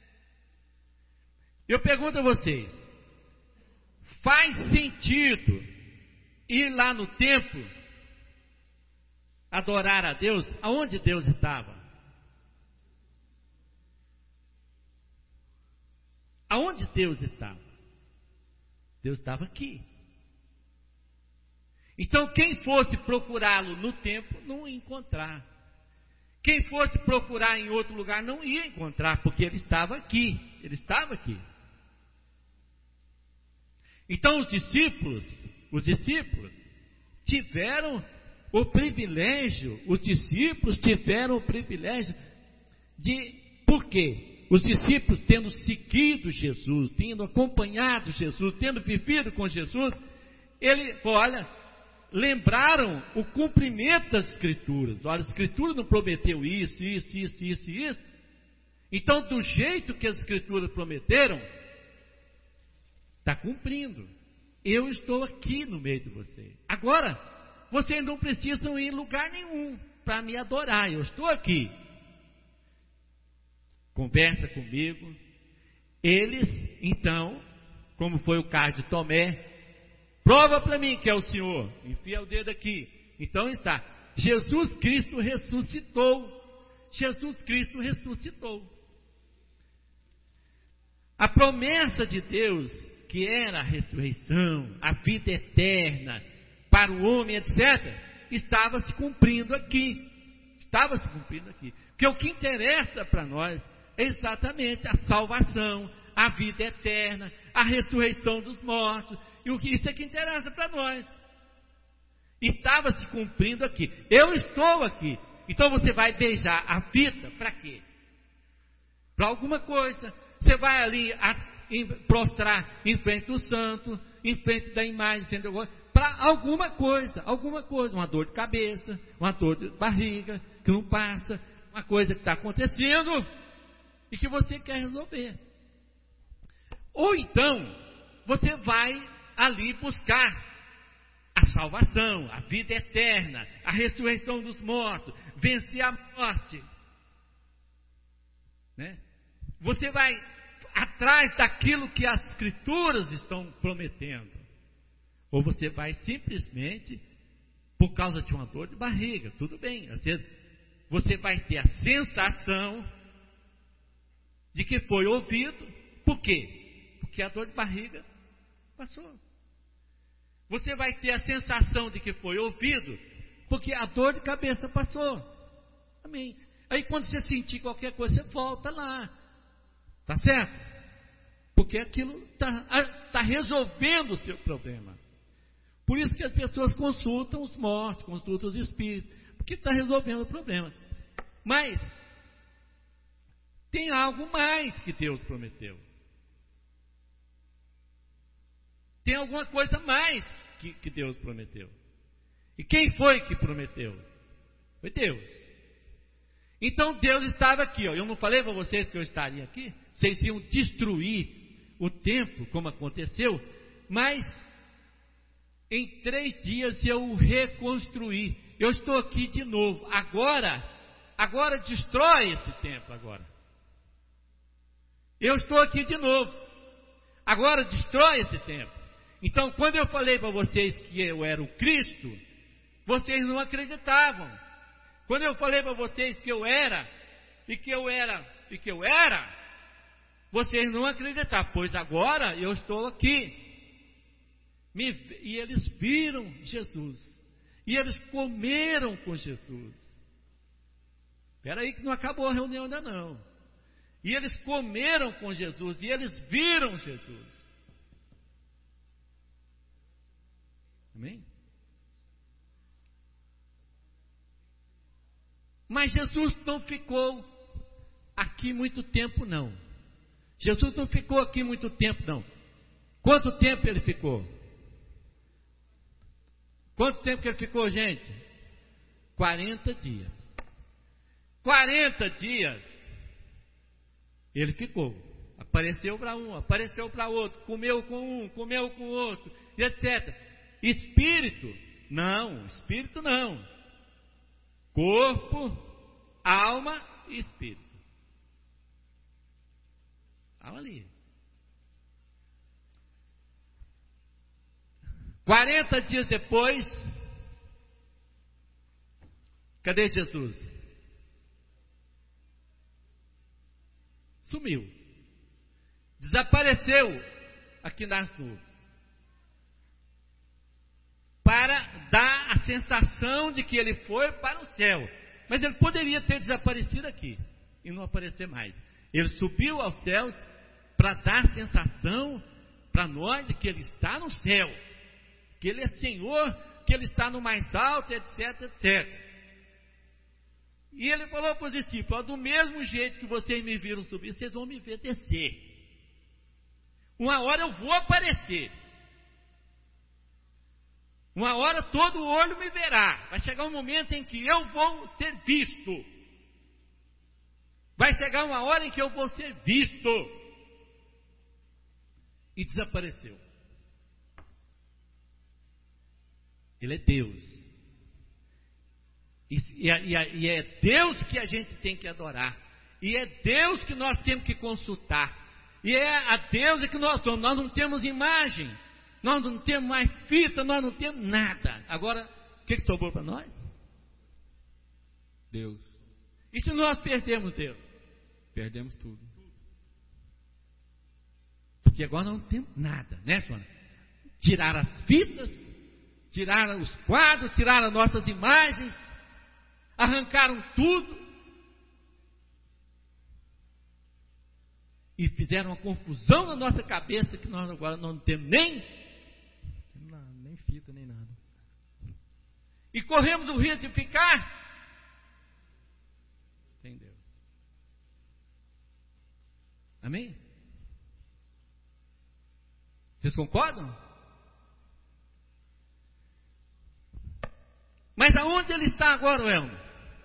Eu pergunto a vocês: faz sentido ir lá no templo adorar a Deus? Aonde Deus estava? Aonde Deus estava? Deus estava aqui. Então quem fosse procurá-lo no templo não ia encontrar. Quem fosse procurar em outro lugar não ia encontrar, porque ele estava aqui. Ele estava aqui. Então os discípulos tiveram o privilégio de, por quê? os discípulos, tendo seguido Jesus, tendo acompanhado Jesus, tendo vivido com Jesus, lembraram o cumprimento das Escrituras. Olha, a Escritura não prometeu isso. Então, do jeito que as Escrituras prometeram, está cumprindo. Eu estou aqui no meio de vocês. Agora, vocês não precisam ir em lugar nenhum para me adorar. Eu estou aqui. Conversa comigo. Eles, então, como foi o caso de Tomé, prova para mim que é o Senhor. Enfia o dedo aqui. Então está. Jesus Cristo ressuscitou. Jesus Cristo ressuscitou. A promessa de Deus, que era a ressurreição, a vida eterna para o homem, etc., estava se cumprindo aqui. Estava se cumprindo aqui. Porque o que interessa para nós é exatamente a salvação, a vida eterna, a ressurreição dos mortos. E isso é que interessa para nós. Estava se cumprindo aqui. Eu estou aqui. Então você vai beijar a vida para quê? Para alguma coisa. Você vai ali prostrar em frente do santo, em frente da imagem, para alguma coisa, uma dor de cabeça, uma dor de barriga, que não passa, uma coisa que está acontecendo e que você quer resolver. Ou então, você vai ali buscar a salvação, a vida eterna, a ressurreição dos mortos, vencer a morte, né? Você vai atrás daquilo que as Escrituras estão prometendo. Ou você vai simplesmente por causa de uma dor de barriga. Tudo bem. Você vai ter a sensação de que foi ouvido. Por quê? Porque a dor de barriga passou. Você vai ter a sensação de que foi ouvido porque a dor de cabeça passou. Amém. Aí quando você sentir qualquer coisa, você volta lá. Tá certo? Porque aquilo está resolvendo o seu problema. Por isso que as pessoas consultam os mortos, consultam os espíritos, porque está resolvendo o problema. Mas tem algo mais que Deus prometeu. Tem alguma coisa mais que Deus prometeu. E quem foi que prometeu? Foi Deus. Então Deus estava aqui, ó. Eu não falei para vocês que eu estaria aqui? Vocês iam destruir o templo, como aconteceu, mas em 3 dias eu o reconstruí. Eu estou aqui de novo. Agora destrói esse templo agora. Eu estou aqui de novo. Agora destrói esse templo. Então, quando eu falei para vocês que eu era o Cristo, vocês não acreditavam. Quando eu falei para vocês que eu era, vocês não acreditavam. Pois agora eu estou aqui. E eles viram Jesus. E eles comeram com Jesus. Espera aí que não acabou a reunião ainda não. E eles comeram com Jesus. E eles viram Jesus. Amém? Mas Jesus não ficou aqui muito tempo não. Jesus não ficou aqui muito tempo não. Quanto tempo ele ficou? Quanto tempo que ele ficou, gente? 40 dias. 40 dias ele ficou. Apareceu para um, apareceu para outro, comeu com um, comeu com outro, e etc. Espírito não. Corpo, alma e espírito. Estava ali. 40 dias depois, cadê Jesus? Sumiu. Desapareceu aqui nas nuvens. Para dar a sensação de que ele foi para o céu. Mas ele poderia ter desaparecido aqui e não aparecer mais. Ele subiu aos céus para dar a sensação para nós de que ele está no céu, que ele é Senhor, que ele está no mais alto, etc, etc. E ele falou para os discípulos: do mesmo jeito que vocês me viram subir, vocês vão me ver descer. Uma hora eu vou aparecer. Uma hora todo olho me verá. Vai chegar um momento em que eu vou ser visto. Vai chegar uma hora em que eu vou ser visto. E desapareceu. Ele é Deus. E é Deus que a gente tem que adorar. E é Deus que nós temos que consultar. E é a Deus que nós somos. Nós não temos imagem. Nós não temos mais fita. Nós não temos nada. Agora, o que sobrou para nós? Deus. E se nós perdemos Deus? Perdemos tudo. Porque agora nós não temos nada, né, Sônia? Tiraram as fitas, tiraram os quadros, tiraram as nossas imagens, arrancaram tudo e fizeram uma confusão na nossa cabeça que nós agora não temos nem fita, nem nada. E corremos o risco de ficar sem Deus. Amém? Vocês concordam? Mas aonde ele está agora, Elmo?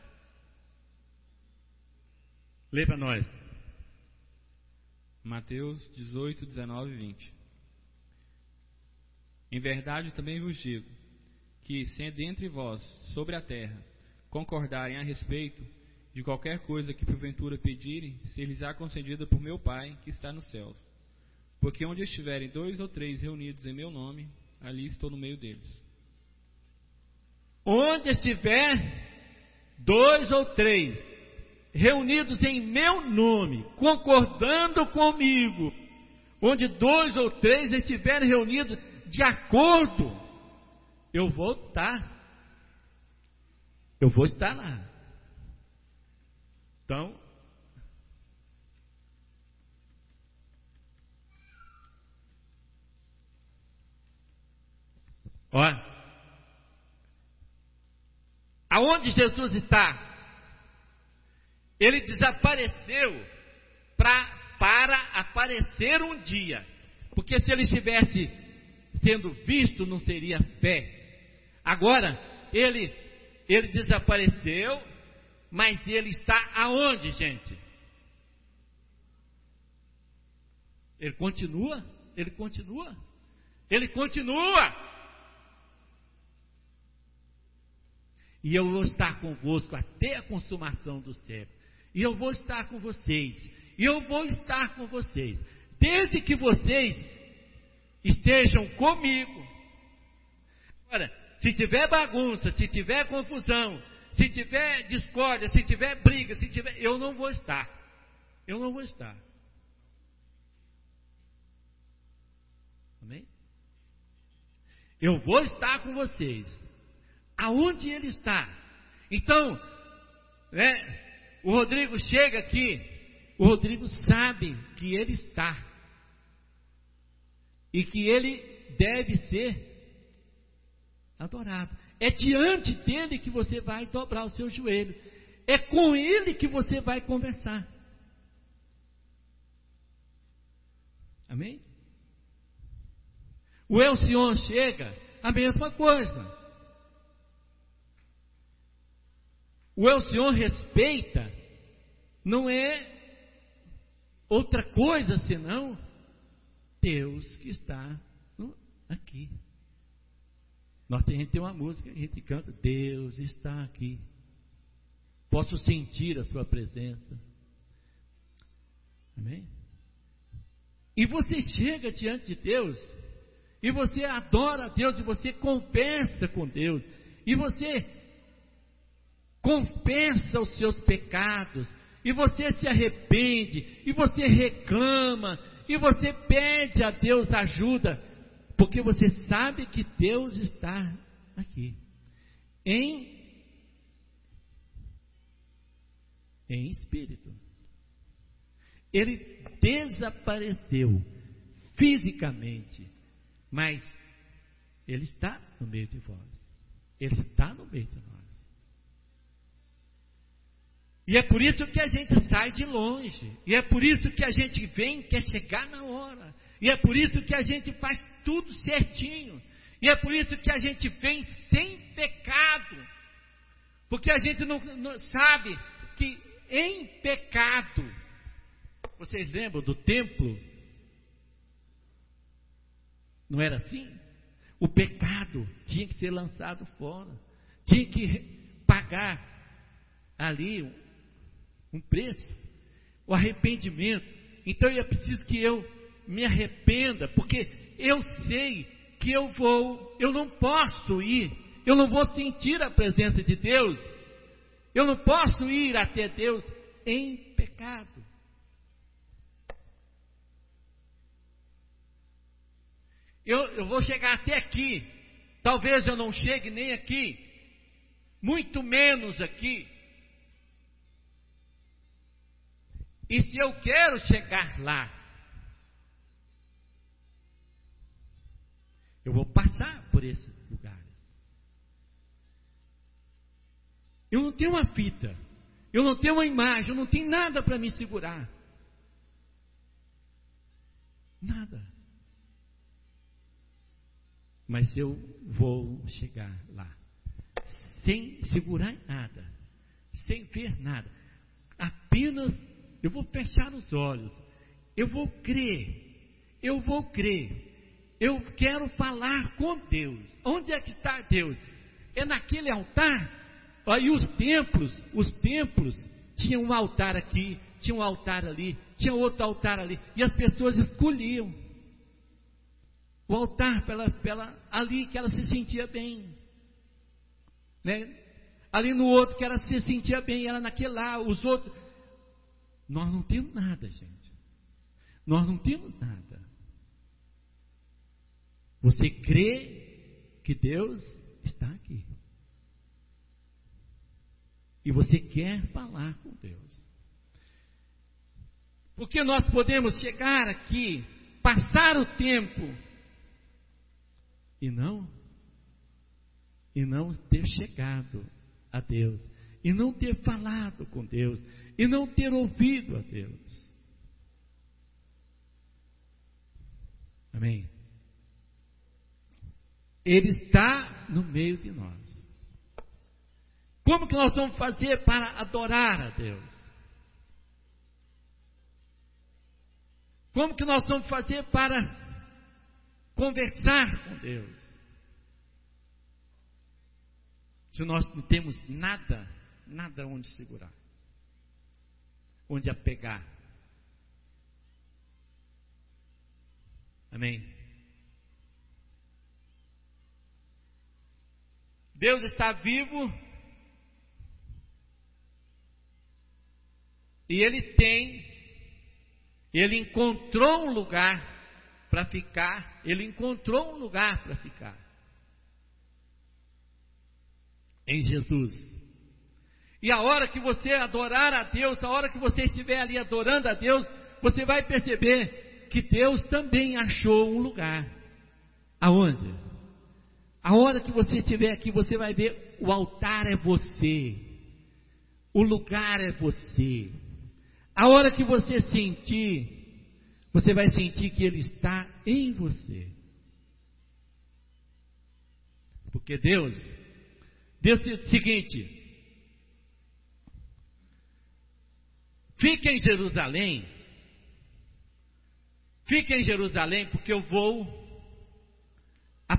Lê para nós. Mateus 18, 19 e 20. Em verdade também vos digo, que sendo entre vós, sobre a terra, concordarem a respeito de qualquer coisa que porventura pedirem, ser-lhes-á concedida por meu Pai, que está nos céus. Porque onde estiverem 2 ou 3 reunidos em meu nome, ali estou no meio deles. Onde estiver 2 ou 3 reunidos em meu nome, concordando comigo, onde 2 ou 3 estiverem reunidos de acordo, eu vou estar lá. Então, olha, aonde Jesus está? Ele desapareceu para aparecer um dia, porque se ele estivesse sendo visto, não seria fé. Agora, ele desapareceu, mas ele está aonde, gente? Ele continua. E eu vou estar convosco até a consumação do século. E eu vou estar com vocês. Desde que vocês estejam comigo. Agora, se tiver bagunça, se tiver confusão, se tiver discórdia, se tiver briga, eu não vou estar. Amém? Eu vou estar com vocês. Aonde ele está? Então, o Rodrigo chega aqui, o Rodrigo sabe que ele está. E que ele deve ser adorado. É diante dele que você vai dobrar o seu joelho. É com ele que você vai conversar. Amém? O Elcion chega, a mesma coisa. O Elcion respeita, não é outra coisa senão Deus que está aqui. A gente tem uma música, a gente canta, Deus está aqui. Posso sentir a sua presença. Amém? E você chega diante de Deus, e você adora a Deus, e você conversa com Deus, e você confessa os seus pecados, e você se arrepende, e você reclama, e você pede a Deus ajuda, porque você sabe que Deus está aqui, em espírito. Ele desapareceu fisicamente, mas Ele está no meio de vós. Ele está no meio de nós. E é por isso que a gente sai de longe. E é por isso que a gente vem, quer chegar na hora. E é por isso que a gente faz tudo certinho. E é por isso que a gente vem sem pecado. Porque a gente não sabe que em pecado, vocês lembram do templo? Não era assim? O pecado tinha que ser lançado fora. Tinha que pagar ali um preço. O arrependimento. Então é preciso que eu me arrependa. Porque eu sei que eu não posso ir. Eu não vou sentir a presença de Deus. Eu não posso ir até Deus em pecado. Eu vou chegar até aqui. Talvez eu não chegue nem aqui. Muito menos aqui. E se eu quero chegar lá, eu vou passar por esse lugar. Eu não tenho uma fita. Eu não tenho uma imagem. Eu não tenho nada para me segurar. Nada. Mas eu vou chegar lá. Sem segurar nada. Sem ver nada. Apenas eu vou fechar os olhos. Eu vou crer. Eu vou crer. Eu quero falar com Deus. Onde é que está Deus? É naquele altar? Aí os templos tinham um altar aqui, tinha um altar ali, tinha outro altar ali. E as pessoas escolhiam o altar ali que ela se sentia bem. Né? Ali no outro que ela se sentia bem, ela naquele lá, os outros. Nós não temos nada, gente. Nós não temos nada. Você crê que Deus está aqui. E você quer falar com Deus. Porque nós podemos chegar aqui, passar o tempo e não ter chegado a Deus, e não ter falado com Deus, e não ter ouvido a Deus. Amém? Ele está no meio de nós. Como que nós vamos fazer para adorar a Deus? Como que nós vamos fazer para conversar com Deus? Se nós não temos nada onde segurar, onde apegar. Amém? Deus está vivo e Ele encontrou um lugar para ficar, em Jesus. E a hora que você adorar a Deus, a hora que você estiver ali adorando a Deus, você vai perceber que Deus também achou um lugar. Aonde? A hora que você estiver aqui, você vai ver, o altar é você, o lugar é você. A hora que você sentir, você vai sentir que Ele está em você. Porque Deus disse o seguinte: fique em Jerusalém, porque eu vou, a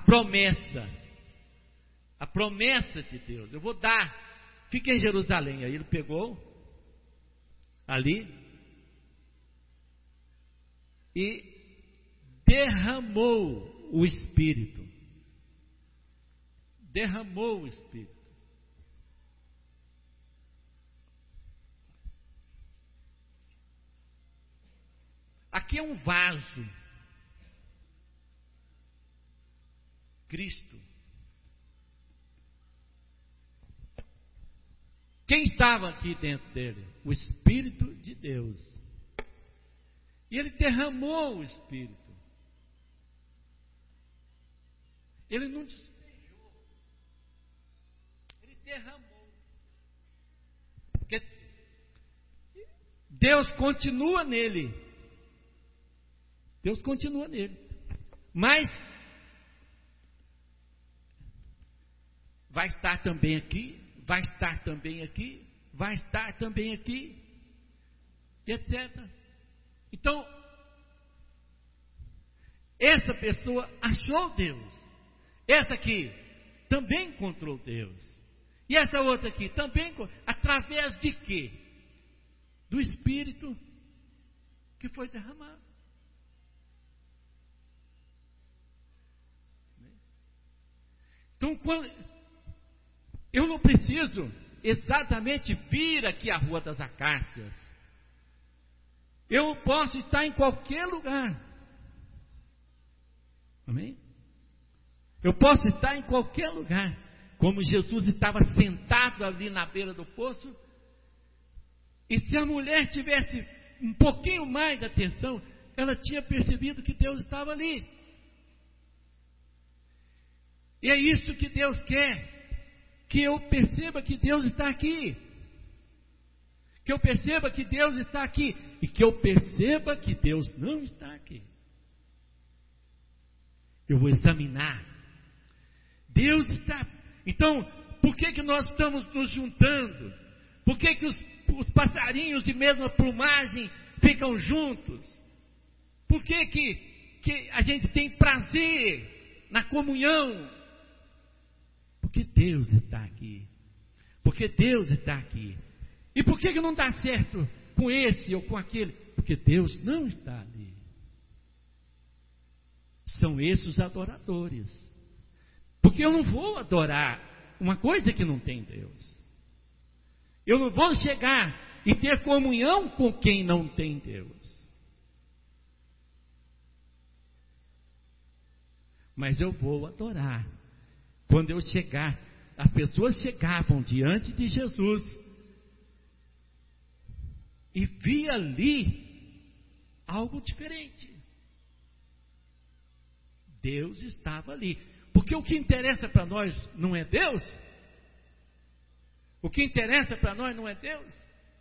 promessa de Deus, eu vou dar, fique em Jerusalém. Aí ele pegou ali e derramou o Espírito. Aqui é um vaso. Cristo. Quem estava aqui dentro dele? O Espírito de Deus. E ele derramou o Espírito. Ele não despejou. Ele derramou. Porque Deus continua nele. Deus continua nele. Mas vai estar também aqui, vai estar também aqui, vai estar também aqui, etc. Então, essa pessoa achou Deus. Essa aqui também encontrou Deus. E essa outra aqui também, através de quê? Do Espírito que foi derramado. Então, quando eu não preciso exatamente vir aqui à Rua das Acácias, eu posso estar em qualquer lugar. Amém? Eu posso estar em qualquer lugar. Como Jesus estava sentado ali na beira do poço, e se a mulher tivesse um pouquinho mais de atenção, ela tinha percebido que Deus estava ali. E é isso que Deus quer, que eu perceba que Deus está aqui, que eu perceba que Deus está aqui, e que eu perceba que Deus não está aqui. Eu vou examinar. Deus está. Então, por que nós estamos nos juntando? Por que os passarinhos de mesma plumagem ficam juntos? Por que a gente tem prazer na comunhão? Porque Deus está aqui. Porque Deus está aqui. E por que não dá certo com esse ou com aquele? Porque Deus não está ali. São esses os adoradores. Porque eu não vou adorar uma coisa que não tem Deus. Eu não vou chegar e ter comunhão com quem não tem Deus. Mas eu vou adorar. Quando eu chegar, as pessoas chegavam diante de Jesus e via ali algo diferente. Deus estava ali. Porque o que interessa para nós não é Deus? O que interessa para nós não é Deus?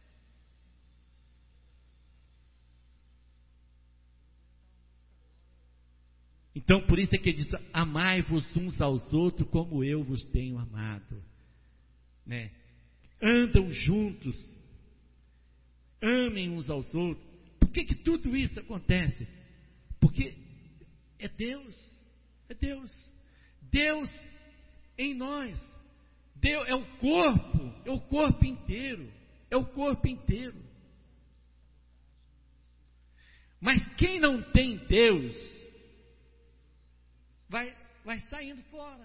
Então, por isso é que ele diz: amai-vos uns aos outros como eu vos tenho amado. Né? Andam juntos, amem uns aos outros. Por que tudo isso acontece? Porque é Deus, é Deus. Deus em nós. Deus é o corpo inteiro. É o corpo inteiro. Mas quem não tem Deus vai saindo fora.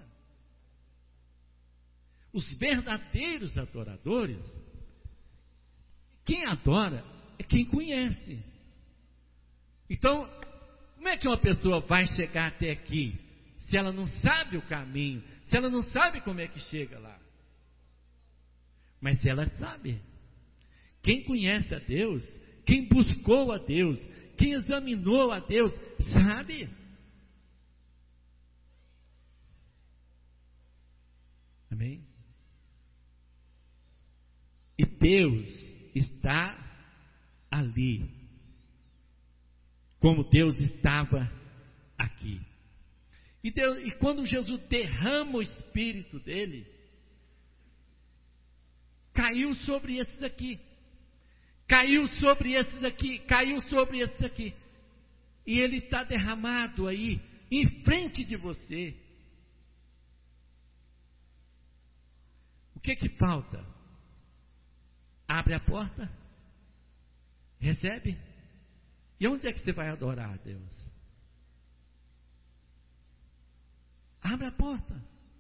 Os verdadeiros adoradores, quem adora é quem conhece. Então, como é que uma pessoa vai chegar até aqui se ela não sabe o caminho, se ela não sabe como é que chega lá? Mas se ela sabe, quem conhece a Deus, quem buscou a Deus, quem examinou a Deus, sabe. Amém? E Deus está ali, como Deus estava aqui. E quando Jesus derrama o Espírito dele, caiu sobre esses aqui, caiu sobre esses aqui, caiu sobre esses aqui. E ele está derramado aí, em frente de você. O que falta? Abre a porta, recebe. E onde é que você vai adorar a Deus? Abre a porta.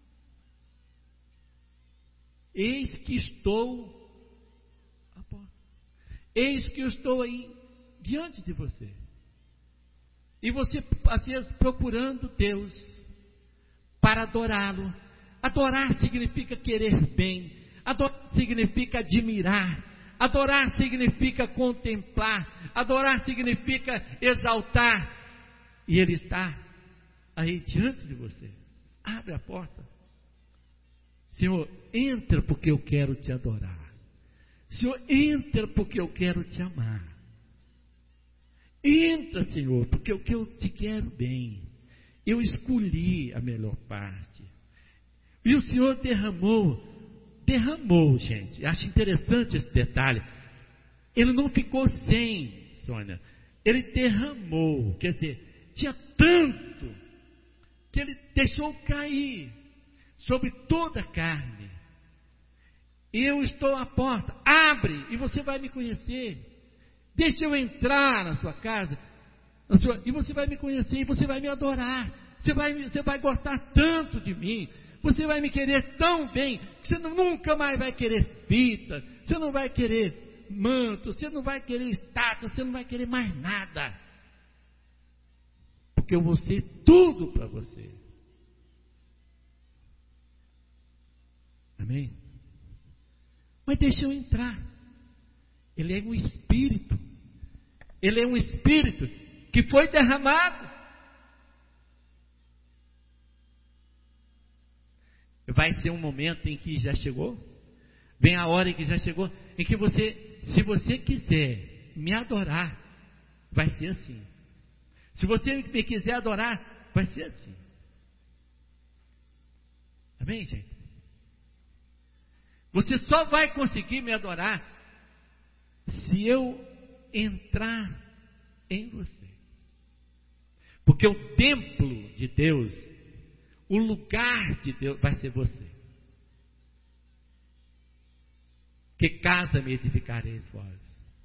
Eis que estou à porta. Eis que eu estou aí diante de você. E você, às vezes, procurando Deus para adorá-lo. Adorar significa querer bem. Adorar significa admirar. Adorar significa contemplar. Adorar significa exaltar. E Ele está aí diante de você. Abre a porta. Senhor, entra porque eu quero te adorar. Senhor, entra porque eu quero te amar. Entra, Senhor, porque eu te quero bem. Eu escolhi a melhor parte. E o Senhor derramou, gente. Acho interessante esse detalhe. Ele não ficou sem, Sônia. Ele derramou, quer dizer, tinha tanto que ele deixou cair sobre toda a carne. Eu estou à porta, abre e você vai me conhecer. Deixa eu entrar na sua casa, e você vai me conhecer, e você vai me adorar. Você vai gostar tanto de mim, você vai me querer tão bem, que você nunca mais vai querer fita, você não vai querer manto, você não vai querer estátua, você não vai querer mais nada. Porque eu vou ser tudo para você. Amém? Mas deixa eu entrar. Ele é um Espírito. Ele é um Espírito que foi derramado. Vai ser um momento em que já chegou. Vem a hora em que já chegou. Em que você, se você quiser me adorar, vai ser assim. Se você me quiser adorar, vai ser assim. Amém, gente? Você só vai conseguir me adorar se eu entrar em você. Porque o templo de Deus, o lugar de Deus vai ser você. Que casa me edificareis vós?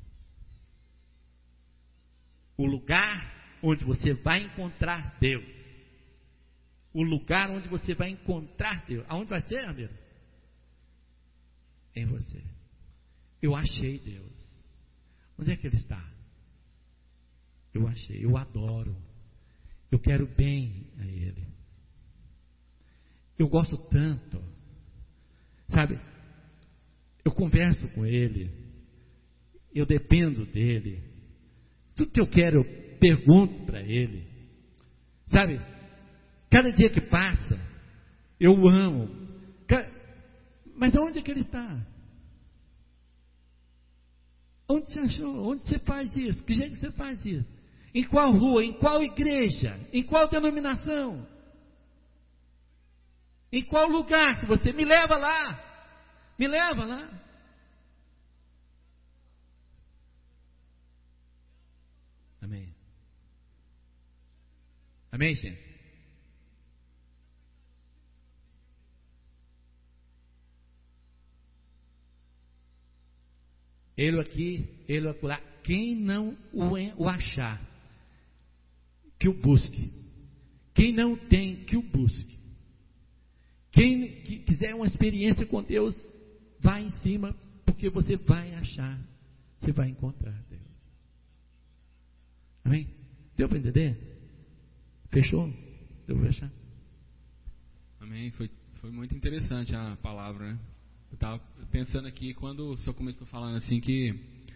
O lugar onde você vai encontrar Deus. O lugar onde você vai encontrar Deus. Aonde vai ser, amigo? Em você. Eu achei Deus. Onde é que Ele está? Eu achei, eu adoro. Eu quero bem a Ele. Eu gosto tanto. Sabe? Eu converso com Ele. Eu dependo dEle. Tudo que eu quero, eu pergunto para Ele. Sabe? Cada dia que passa, eu amo. Mas aonde é que Ele está? Onde você achou? Onde você faz isso? Que jeito que você faz isso? Em qual rua? Em qual igreja? Em qual denominação? Em qual lugar que você me leva lá? Me leva lá. Amém. Amém, gente? Ele aqui, ele acolá. Quem não o achar, que o busque. Quem não tem, que o busque. Quem quiser uma experiência com Deus, vai em cima, porque você vai achar, você vai encontrar Deus. Amém? Deu para entender? Fechou? Deu para fechar? Amém. Foi muito interessante a palavra, né? Eu estava pensando aqui, quando o senhor começou falando assim, que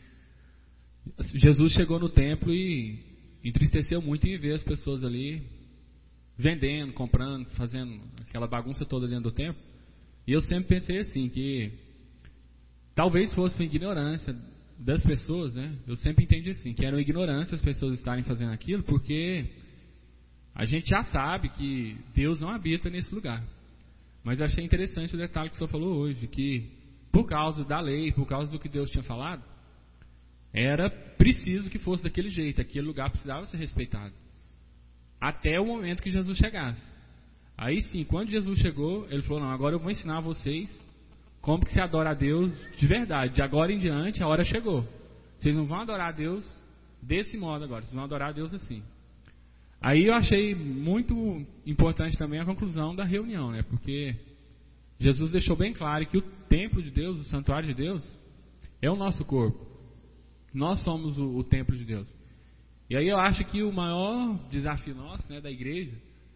Jesus chegou no templo e entristeceu muito em ver as pessoas ali vendendo, comprando, fazendo aquela bagunça toda dentro do templo. E eu sempre pensei assim, que talvez fosse uma ignorância das pessoas, né? Eu sempre entendi assim, que era uma ignorância as pessoas estarem fazendo aquilo, porque a gente já sabe que Deus não habita nesse lugar. Mas eu achei interessante o detalhe que o senhor falou hoje, que por causa da lei, por causa do que Deus tinha falado, era preciso que fosse daquele jeito, aquele lugar precisava ser respeitado. Até o momento que Jesus chegasse. Aí sim, quando Jesus chegou, ele falou, não, agora eu vou ensinar vocês como que se adora a Deus de verdade. De agora em diante, a hora chegou. Vocês não vão adorar a Deus desse modo agora, vocês vão adorar a Deus assim. Aí eu achei muito importante também a conclusão da reunião, né? Porque Jesus deixou bem claro que o templo de Deus, o santuário de Deus, é o nosso corpo. Nós somos o templo de Deus. E aí eu acho que o maior desafio nosso, né, da igreja,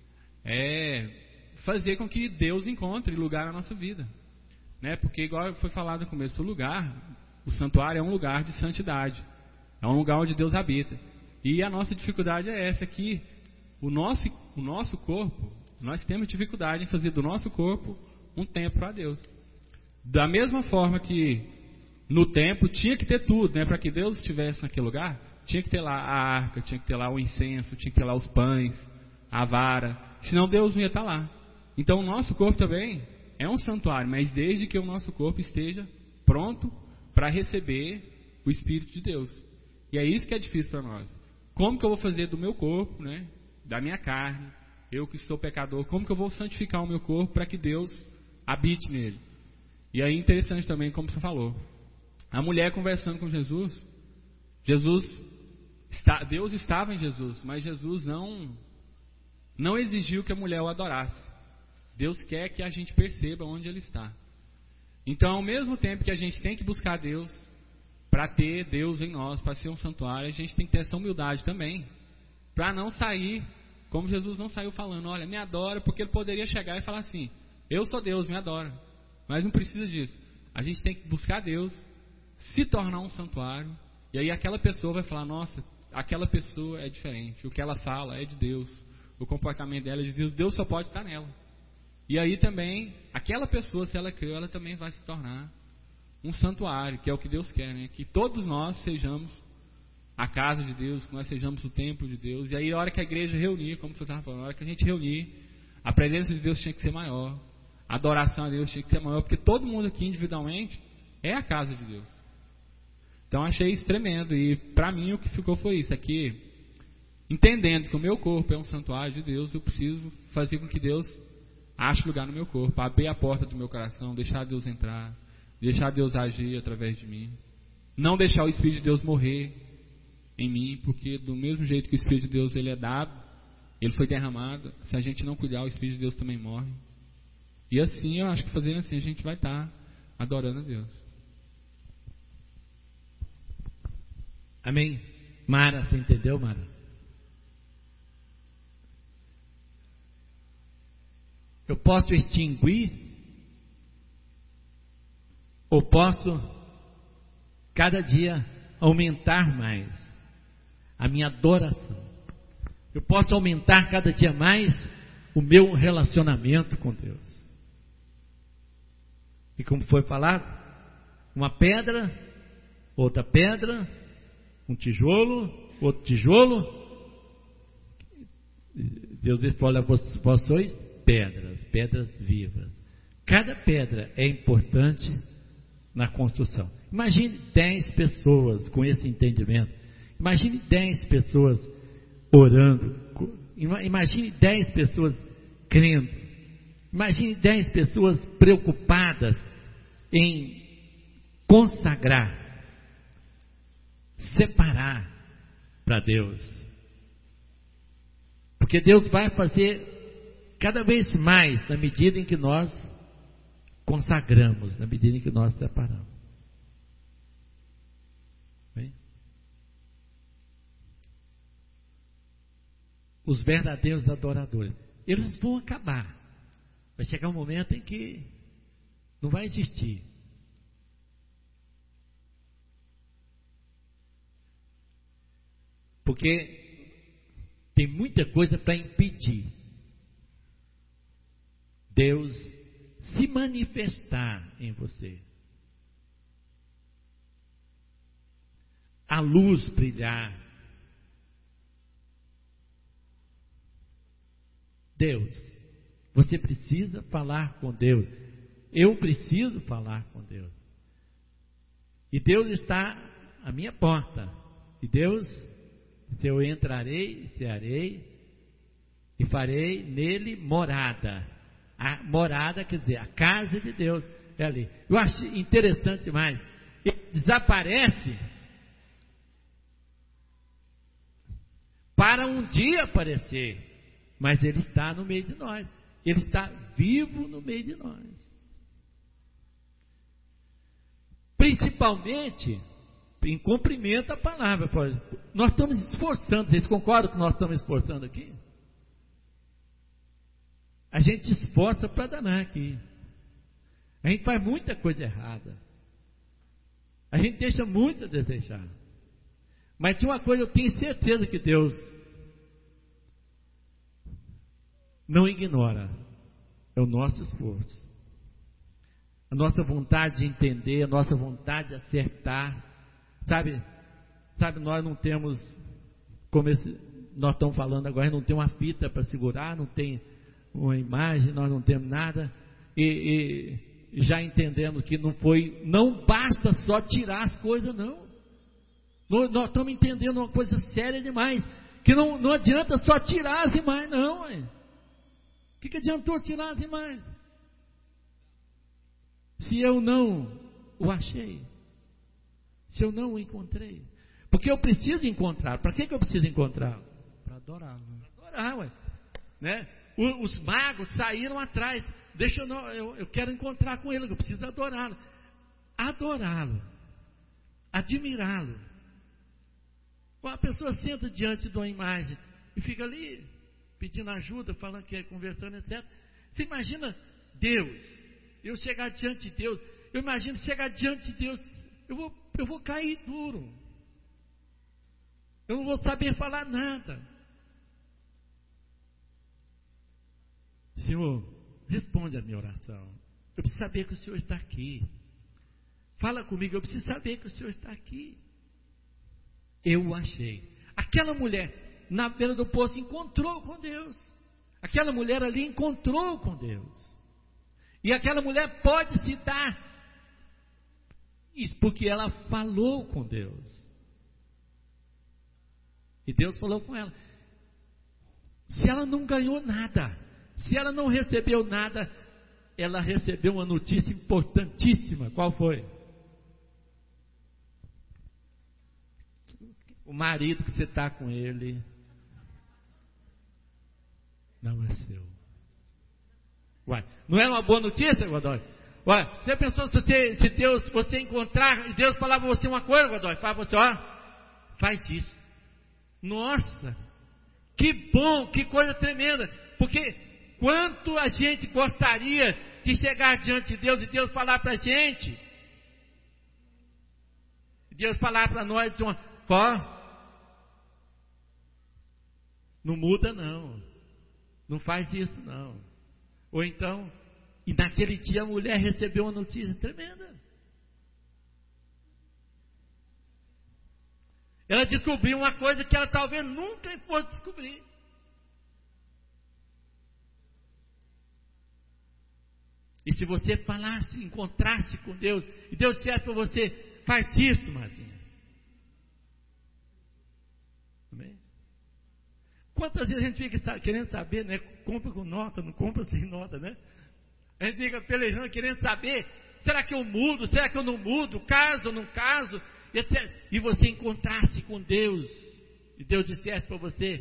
é fazer com que Deus encontre lugar na nossa vida. Né? Porque igual foi falado no começo, o santuário é um lugar de santidade. É um lugar onde Deus habita. E a nossa dificuldade é essa, que o nosso corpo, nós temos dificuldade em fazer do nosso corpo um templo para Deus. Da mesma forma que no templo tinha que ter tudo, né? Para que Deus estivesse naquele lugar, tinha que ter lá a arca, tinha que ter lá o incenso, tinha que ter lá os pães, a vara, senão Deus não ia estar lá. Então o nosso corpo também é um santuário, mas desde que o nosso corpo esteja pronto para receber o Espírito de Deus. E é isso que é difícil para nós. Como que eu vou fazer do meu corpo, né? Da minha carne, eu que sou pecador, como que eu vou santificar o meu corpo para que Deus habite nele? E aí interessante também, como você falou, a mulher conversando com Jesus, Deus estava em Jesus, mas Jesus não exigiu que a mulher o adorasse. Deus quer que a gente perceba onde Ele está. Então, ao mesmo tempo que a gente tem que buscar Deus, para ter Deus em nós, para ser um santuário, a gente tem que ter essa humildade também, para não sair, como Jesus não saiu falando, olha, me adora, porque Ele poderia chegar e falar assim, eu sou Deus, me adora. Mas não precisa disso. A gente tem que buscar Deus, se tornar um santuário, e aí aquela pessoa vai falar, nossa, aquela pessoa é diferente, o que ela fala é de Deus, o comportamento dela é de Deus, Deus só pode estar nela. E aí também, aquela pessoa, se ela creu, ela também vai se tornar um santuário, que é o que Deus quer, né? Que todos nós sejamos a casa de Deus, que nós sejamos o templo de Deus. E aí, a hora que a igreja reunir, como você estava falando, a hora que a gente reunir, a presença de Deus tinha que ser maior, a adoração a Deus tinha que ser maior, porque todo mundo aqui individualmente é a casa de Deus. Então, achei isso tremendo. E para mim, o que ficou foi isso aqui. Entendendo que o meu corpo é um santuário de Deus, eu preciso fazer com que Deus ache lugar no meu corpo, abrir a porta do meu coração, deixar Deus entrar, deixar Deus agir através de mim, não deixar o Espírito de Deus morrer em mim, porque do mesmo jeito que o Espírito de Deus ele é dado, ele foi derramado, se a gente não cuidar, o Espírito de Deus também morre. E assim, eu acho que fazendo assim, a gente vai estar adorando a Deus. Amém? Mara, você entendeu, Mara? Eu posso extinguir, ou posso, cada dia, aumentar mais a minha adoração. Eu posso aumentar cada dia mais o meu relacionamento com Deus. E como foi falado, uma pedra, outra pedra, um tijolo, outro tijolo. Deus fala, vós sois pedras vivas. Cada pedra é importante na construção. Imagine 10 pessoas com esse entendimento. Imagine 10 pessoas orando. Imagine 10 pessoas crendo. Imagine 10 pessoas preocupadas em consagrar, separar para Deus. Porque Deus vai fazer cada vez mais na medida em que nós consagramos, na medida em que nós separamos. Bem? Os verdadeiros adoradores, eles vão acabar. Vai chegar um momento em que não vai existir. Porque tem muita coisa para impedir Deus se manifestar em você. A luz brilhar. Deus, você precisa falar com Deus. Eu preciso falar com Deus. E Deus está à minha porta. E Deus, se eu entrarei, cearei e farei nele morada. A morada, quer dizer, a casa de Deus é ali. Eu acho interessante demais. Ele desaparece para um dia aparecer, mas Ele está no meio de nós. Ele está vivo no meio de nós. Principalmente em cumprimento à palavra. Nós estamos esforçando. Vocês concordam que nós estamos esforçando aqui? A gente esforça para danar aqui. A gente faz muita coisa errada. A gente deixa muito a desejar. Mas de uma coisa eu tenho certeza que Deus não ignora. É o nosso esforço. a nossa vontade de entender, a nossa vontade de acertar. Sabe, nós não temos, como nós estamos falando agora, não tem uma fita para segurar, não tem uma imagem, nós não temos nada, e já entendemos que não basta só tirar as coisas, não. Nós estamos entendendo uma coisa séria demais, que não adianta só tirar as imagens, não. O que adiantou tirar as imagens? Se eu não o achei, se eu não o encontrei, porque eu preciso encontrar. Para que eu preciso encontrar? Para adorá-lo. Para adorar, ué. Né? Os magos saíram atrás. Eu quero encontrar com ele, eu preciso adorá-lo. Adorá-lo, admirá-lo. A pessoa senta diante de uma imagem e fica ali pedindo ajuda, falando que é conversando, etc. Você imagina Deus, eu chegar diante de Deus, eu imagino chegar diante de Deus, eu vou cair duro, eu não vou saber falar nada. Senhor, responde a minha oração. Eu preciso saber que o Senhor está aqui. Fala comigo, eu preciso saber que o Senhor está aqui. Eu o achei. Aquela mulher na beira do poço encontrou com Deus. Aquela mulher ali encontrou com Deus. E aquela mulher pode se dar isso porque ela falou com Deus. E Deus falou com ela. Se ela não ganhou nada, se ela não recebeu nada, ela recebeu uma notícia importantíssima. Qual foi? O marido que você está com ele não é seu. Uai, não é uma boa notícia, Godoy? Uai, você pensou se Deus, você encontrar e Deus falar para você uma coisa, Godoy? Fala para você, ó, faz isso. Nossa, que bom, que coisa tremenda. Porque quanto a gente gostaria de chegar diante de Deus e Deus falar para a gente, Deus falar para nós, ó, não muda não, não faz isso não. Ou então, e naquele dia a mulher recebeu uma notícia tremenda. Ela descobriu uma coisa que ela talvez nunca fosse descobrir. E se você falasse, encontrasse com Deus, e Deus dissesse para você, faz isso, Marzinha. Amém? Quantas vezes a gente fica querendo saber, né? Compra com nota, não compra sem nota, né? A gente fica pelejando, querendo saber, será que eu mudo, será que eu não mudo, caso ou não caso, etc. E você encontrasse com Deus, e Deus dissesse para você,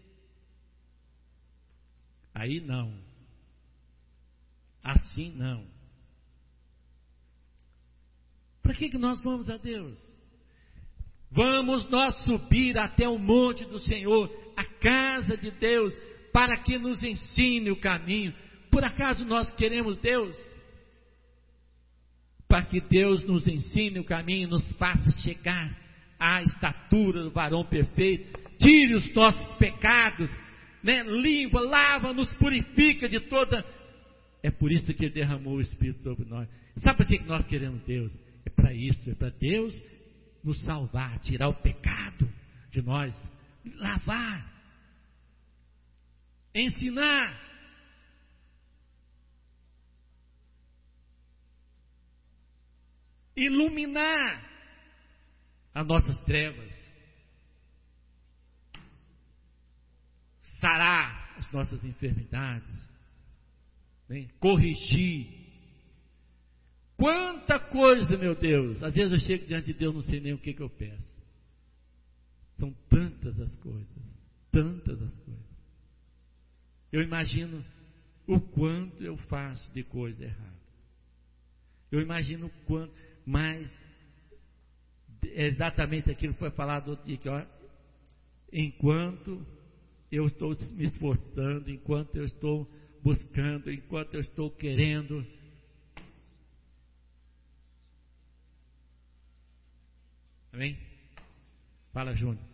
aí não, assim não. Para que nós vamos a Deus? Vamos nós subir até o monte do Senhor, a casa de Deus, para que nos ensine o caminho. Por acaso nós queremos Deus? Para que Deus nos ensine o caminho, nos faça chegar à estatura do varão perfeito, tire os nossos pecados, né? Limpa, lava, nos purifica de toda. É por isso que Ele derramou o Espírito sobre nós. Sabe por que nós queremos Deus? É para isso, é para Deus nos salvar, tirar o pecado de nós, lavar, ensinar, iluminar as nossas trevas, sarar as nossas enfermidades, né? Corrigir. Quanta coisa, meu Deus. Às vezes eu chego diante de Deus, não sei nem o que eu peço. São tantas as coisas, tantas as coisas. Eu imagino o quanto eu faço de coisa errada. Eu imagino o quanto, mas é exatamente aquilo que foi falado outro dia, que ó, enquanto eu estou me esforçando, enquanto eu estou buscando, enquanto eu estou querendo, amém? Fala, Júnior.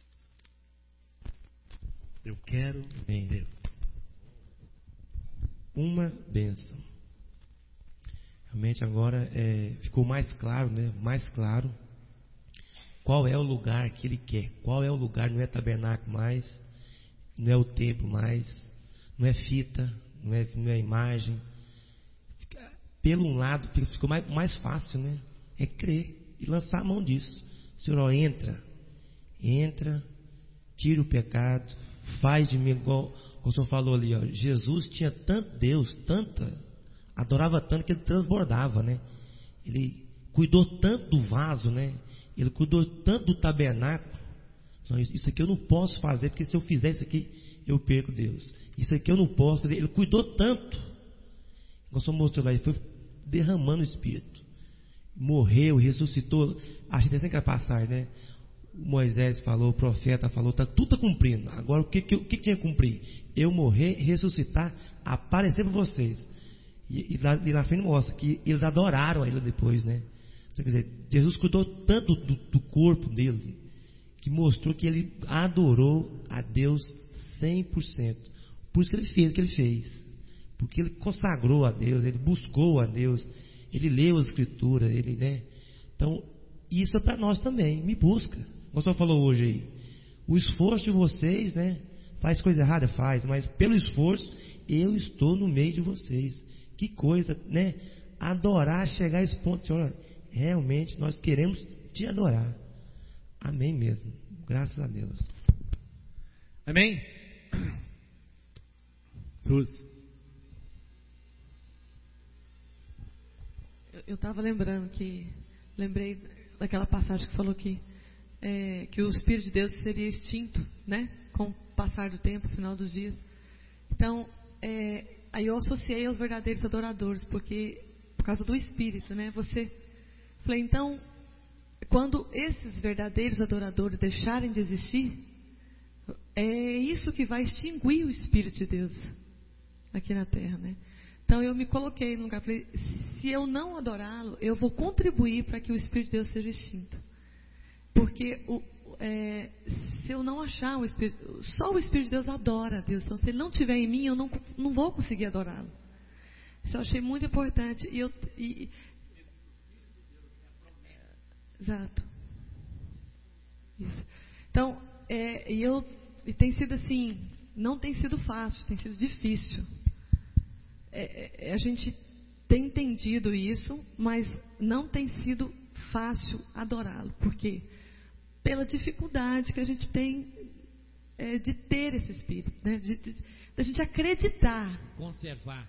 Eu quero Deus. uma bênção. Realmente agora ficou mais claro, né? Mais claro qual é o lugar que Ele quer. Qual é o lugar, não é tabernáculo mais, não é o templo mais, não é fita, não é imagem. Pelo um lado, ficou mais fácil, né? É crer e lançar a mão disso. Senhor, ó, entra, tira o pecado, faz de mim, igual o senhor falou ali, ó, Jesus tinha tanto Deus, adorava tanto que ele transbordava, né? Ele cuidou tanto do vaso, né? Ele cuidou tanto do tabernáculo. Não, isso aqui eu não posso fazer, porque se eu fizer isso aqui, eu perco Deus. Isso aqui eu não posso fazer. Ele cuidou tanto. O senhor mostrou lá, ele foi derramando o Espírito. Morreu, ressuscitou. Acho que tem que passar, né? Moisés falou, o profeta falou, tudo está cumprindo. Agora o que tinha que cumprir? Eu morrer, ressuscitar, aparecer para vocês. E lá frente mostra que eles adoraram a ele depois, né? Quer dizer, Jesus cuidou tanto do corpo dele, que mostrou que ele adorou a Deus 100%. Por isso que ele fez o que ele fez. Porque ele consagrou a Deus, ele buscou a Deus, ele leu as Escrituras, né? Então, isso é para nós também. Me busca. Como o senhor falou hoje aí. O esforço de vocês, né? Faz coisa errada? Faz. Mas pelo esforço, eu estou no meio de vocês. Que coisa, né? Adorar, chegar a esse ponto. Senhor, realmente nós queremos te adorar. Amém mesmo. Graças a Deus. Amém? Sus. Eu estava lembrei daquela passagem que falou que o Espírito de Deus seria extinto, né? Com o passar do tempo, no final dos dias. Então, aí eu associei aos verdadeiros adoradores, por causa do Espírito, né? Falei, então, quando esses verdadeiros adoradores deixarem de existir, é isso que vai extinguir o Espírito de Deus aqui na Terra, né? Então eu me coloquei no lugar, falei, se eu não adorá-lo, eu vou contribuir para que o Espírito de Deus seja extinto. Porque se eu não achar o Espírito, só o Espírito de Deus adora a Deus. Então se ele não estiver em mim, eu não vou conseguir adorá-lo. Isso eu achei muito importante. Exato. Isso. Então, e tem sido assim, não tem sido fácil, tem sido difícil. A gente tem entendido isso, mas não tem sido fácil adorá-lo. Por quê? Pela dificuldade que a gente tem de ter esse Espírito, né? Da gente acreditar. Conservar.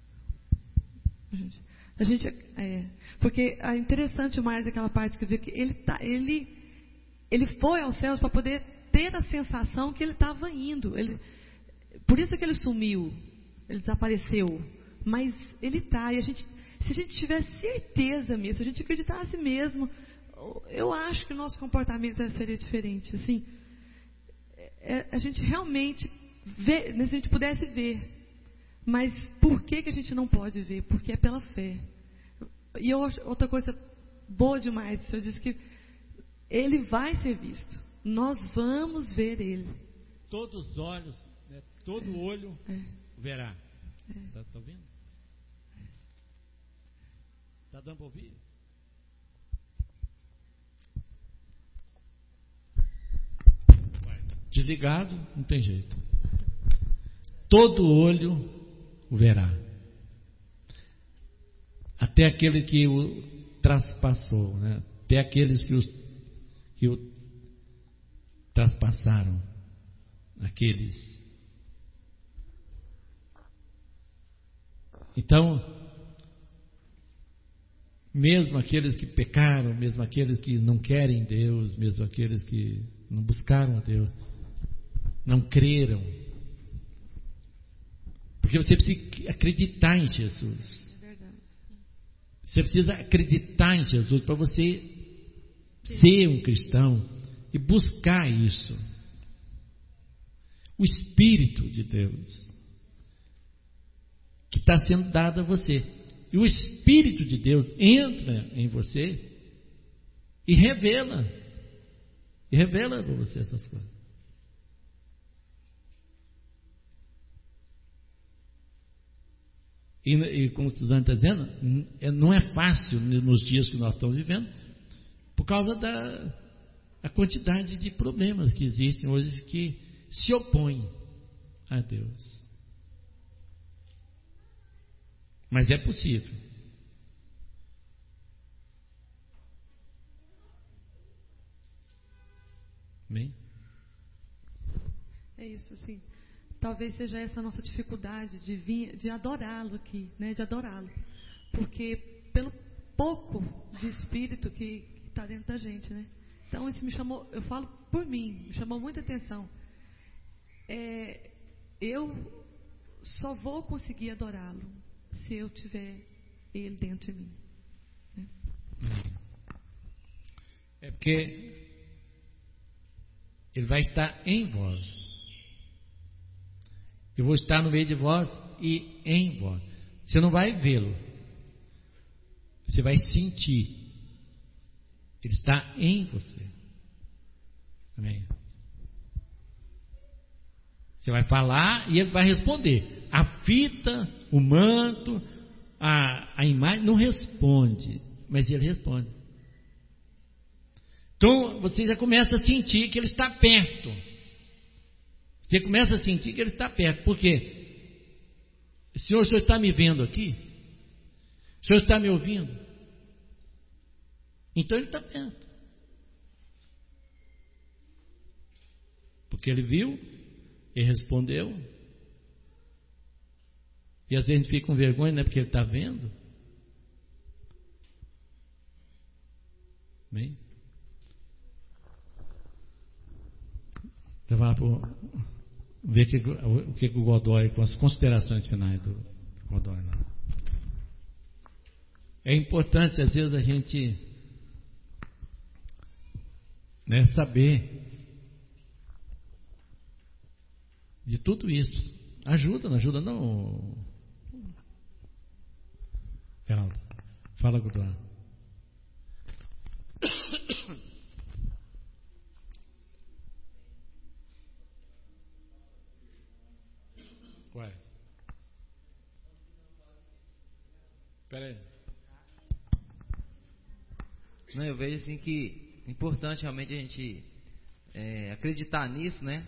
Porque é interessante mais aquela parte que eu vi que ele foi aos céus para poder ter a sensação que ele estava indo. Por isso que ele sumiu. Ele desapareceu, mas ele está. E se a gente tivesse certeza mesmo, se a gente acreditasse mesmo, eu acho que o nosso comportamento seria diferente. Assim, a gente realmente vê, se a gente pudesse ver, mas por que a gente não pode ver? Porque é pela fé. E outra coisa boa demais, o Senhor disse que ele vai ser visto. Nós vamos ver ele. Todos os olhos, né, todo olho verá. Está ouvindo? Está dando para ouvir? Desligado, não tem jeito. Todo olho o verá. Até aquele que o traspassou, né? Até aqueles que o traspassaram. Aqueles. Então, mesmo aqueles que pecaram, mesmo aqueles que não querem Deus, mesmo aqueles que não buscaram a Deus, não creram, porque você precisa acreditar em Jesus. Você precisa acreditar em Jesus para você ser um cristão e buscar isso. O Espírito de Deus que está sendo dado a você. E o Espírito de Deus entra em você e revela para você essas coisas. E como o Suzane está dizendo, não é fácil nos dias que nós estamos vivendo, por causa da quantidade de problemas que existem hoje que se opõem a Deus. Mas é possível. Amém? É isso, sim. Talvez seja essa a nossa dificuldade de adorá-lo aqui, né? De adorá-lo. Porque pelo pouco de espírito que está dentro da gente, né? Então isso me chamou, eu falo por mim, me chamou muita atenção. Eu só vou conseguir adorá-lo se eu tiver ele dentro de mim. Né? É porque ele vai estar em vós. Eu vou estar no meio de vós e em vós. Você não vai vê-lo. Você vai sentir. Ele está em você. Amém? Você vai falar e ele vai responder. A fita, o manto, a imagem não responde, mas ele responde. Então você já começa a sentir que ele está perto. Você começa a sentir que ele está perto. Por quê? O senhor está me vendo aqui? O senhor está me ouvindo? Então ele está perto. Porque ele viu, ele respondeu. E às vezes a gente fica com vergonha, não é porque ele está vendo? Bem? Levar para ver o que o Godoy, com as considerações finais do Godoy lá. É importante às vezes a gente, né, saber de tudo isso. Ajuda, não ajuda não, Geraldo? Fala, Godoy. Ué. Espera aí. Não, eu vejo assim que é importante realmente a gente acreditar nisso, né?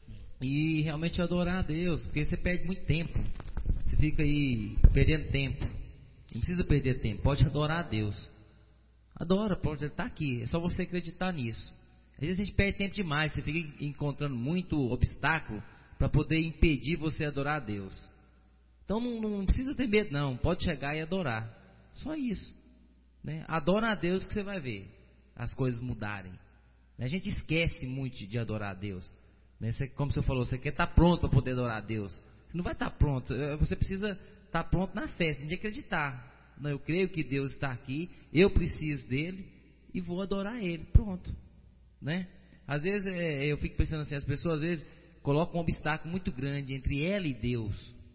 E realmente adorar a Deus, porque você perde muito tempo. Você fica aí perdendo tempo. Não precisa perder tempo, pode adorar a Deus. Adora, pode estar aqui, é só você acreditar nisso. Às vezes a gente perde tempo demais, você fica encontrando muito obstáculo para poder impedir você adorar a Deus. Então não precisa ter medo não, pode chegar e adorar. Só isso, né? Adora a Deus que você vai ver as coisas mudarem. A gente esquece muito de adorar a Deus, né? Como você falou, você quer estar pronto para poder adorar a Deus. Você não vai estar pronto, você precisa estar pronto na fé, você tem de acreditar. Não, eu creio que Deus está aqui, eu preciso dele e vou adorar ele, pronto, né? Às vezes eu fico pensando assim, as pessoas às vezes colocam um obstáculo muito grande entre ela e Deus,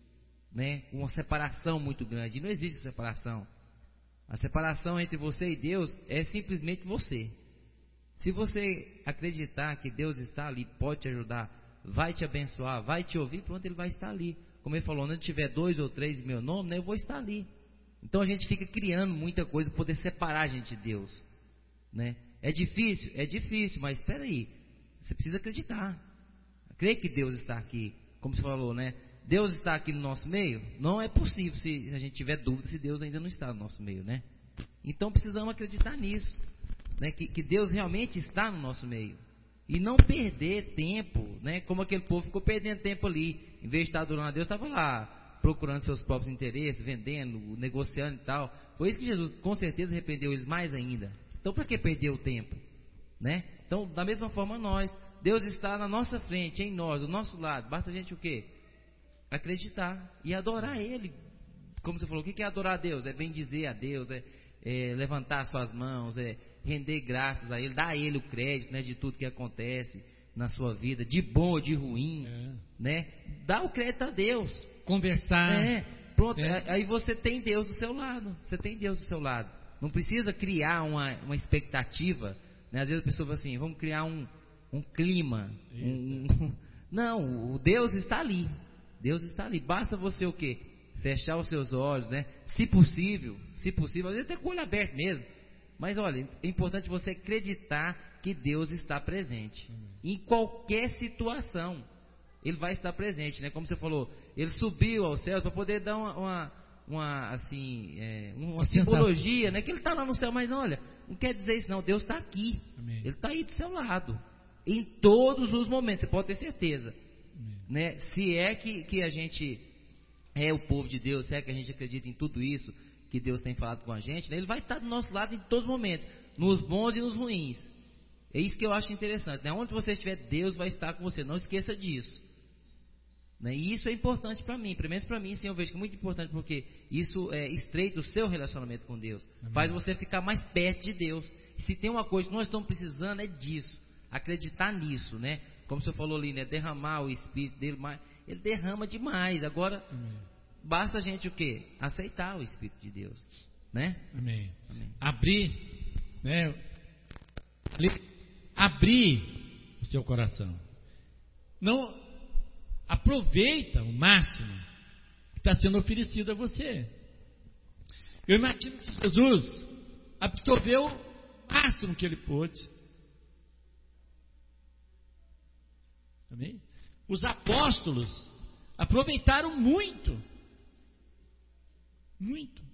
né? Uma separação muito grande. E não existe separação. A separação entre você e Deus é simplesmente você. Se você acreditar que Deus está ali, pode te ajudar, vai te abençoar, vai te ouvir, pronto, ele vai estar ali. Como ele falou, onde tiver 2 ou 3 em meu nome, né, eu vou estar ali. Então a gente fica criando muita coisa para poder separar a gente de Deus, né? É difícil, mas espera aí, você precisa acreditar. Crer que Deus está aqui, como você falou, né? Deus está aqui no nosso meio? Não é possível se a gente tiver dúvida se Deus ainda não está no nosso meio, né? Então precisamos acreditar nisso, né? Que Deus realmente está no nosso meio. E não perder tempo, né? Como aquele povo ficou perdendo tempo ali. Em vez de estar adorando a Deus, estava lá procurando seus próprios interesses, vendendo, negociando e tal. Foi isso que Jesus com certeza arrependeu eles mais ainda. Então para que perder o tempo, né? Então da mesma forma nós, Deus está na nossa frente, em nós, do nosso lado. Basta a gente o quê? Acreditar e adorar Ele. Como você falou, o que é adorar a Deus? É bendizer a Deus, é levantar suas mãos, é render graças a Ele, dar a Ele o crédito, né, de tudo que acontece na sua vida, de bom ou de ruim, né? Dá o crédito a Deus. Conversar. Pronto, aí você tem Deus do seu lado. Você tem Deus do seu lado. Não precisa criar uma expectativa, né? Às vezes a pessoa fala assim, vamos criar um clima. Não, o Deus está ali. Deus está ali. Basta você o quê? fechar os seus olhos, né? Se possível, às vezes até com o olho aberto mesmo. Mas olha, é importante você acreditar que Deus está presente. Em qualquer situação, Ele vai estar presente, né? Como você falou, Ele subiu aos céus para poder dar uma simbologia, né? Que Ele está lá no céu, mas olha, não quer dizer isso não, Deus está aqui. Amém. Ele está aí do seu lado. Em todos os momentos, você pode ter certeza. Né? Se é que a gente é o povo de Deus, se é que a gente acredita em tudo isso que Deus tem falado com a gente, né? Ele vai estar do nosso lado em todos os momentos, nos bons e nos ruins. É isso que eu acho interessante, né? Onde você estiver, Deus vai estar com você, não esqueça disso, né? E isso é importante para mim, pelo menos para mim, sim, eu vejo que é muito importante, porque isso estreita o seu relacionamento com Deus. Amém. Faz você ficar mais perto de Deus. E se tem uma coisa que nós estamos precisando, é disso, acreditar nisso, né? Como você falou ali, né? Derramar o Espírito dele, mas Ele derrama demais. Agora, basta a gente o quê? Aceitar o Espírito de Deus, né? Amém. Amém. Abrir, né? Abrir o seu coração. Não aproveita o máximo que está sendo oferecido a você. Eu imagino que Jesus absorveu o máximo que Ele pôde. Amém? Os apóstolos aproveitaram muito. Muito.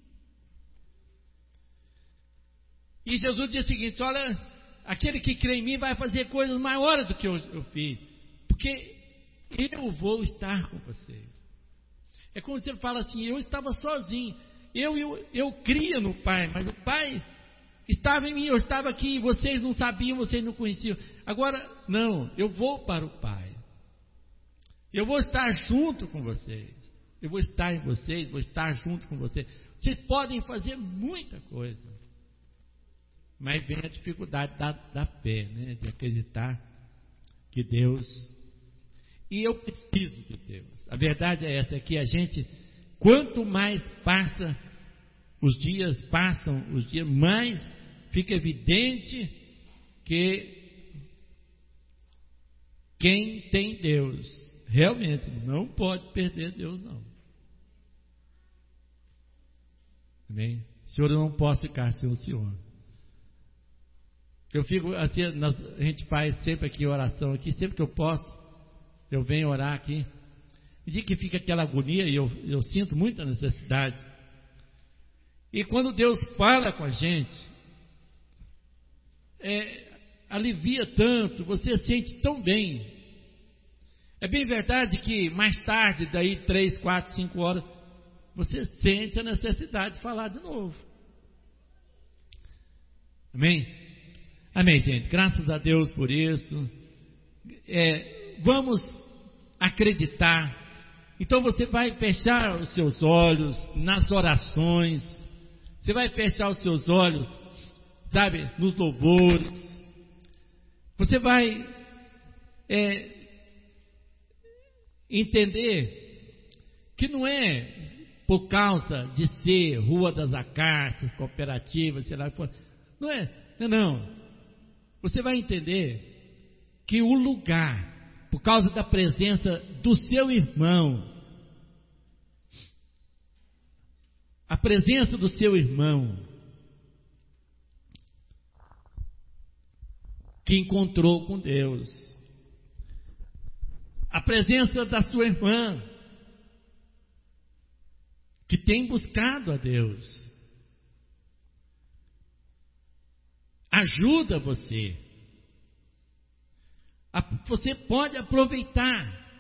E Jesus disse o seguinte: olha, aquele que crê em mim vai fazer coisas maiores do que eu fiz, porque eu vou estar com vocês. É como se ele fala assim: eu estava sozinho, eu cria no Pai, mas o Pai estava em mim, eu estava aqui, vocês não sabiam, vocês não conheciam. Agora, não, eu vou para o Pai. Eu vou estar junto com vocês. Eu vou estar em vocês, vou estar junto com vocês. Vocês podem fazer muita coisa. Mas vem a dificuldade da fé, né? De acreditar que Deus... E eu preciso de Deus. A verdade é essa, é que a gente, quanto mais passam os dias, mais fica evidente que quem tem Deus realmente não pode perder Deus, não. Amém? Senhor, eu não posso ficar sem o Senhor. Eu fico assim, a gente faz sempre aqui oração aqui, sempre que eu posso, eu venho orar aqui. E de que fica aquela agonia, e eu sinto muita necessidade. E quando Deus fala com a gente, alivia tanto, você sente tão bem. É bem verdade que mais tarde, daí 3, 4, 5 horas, você sente a necessidade de falar de novo. Amém? Amém, gente. Graças a Deus por isso. Vamos acreditar. Então você vai fechar os seus olhos nas orações. Você vai fechar os seus olhos, sabe, nos louvores. Você vai entender que não é por causa de ser Rua das Acácias, cooperativa, sei lá, não é, não. Você vai entender que o lugar, por causa da presença do seu irmão, a presença do seu irmão, que encontrou com Deus, a presença da sua irmã, que tem buscado a Deus, ajuda você. Você pode aproveitar,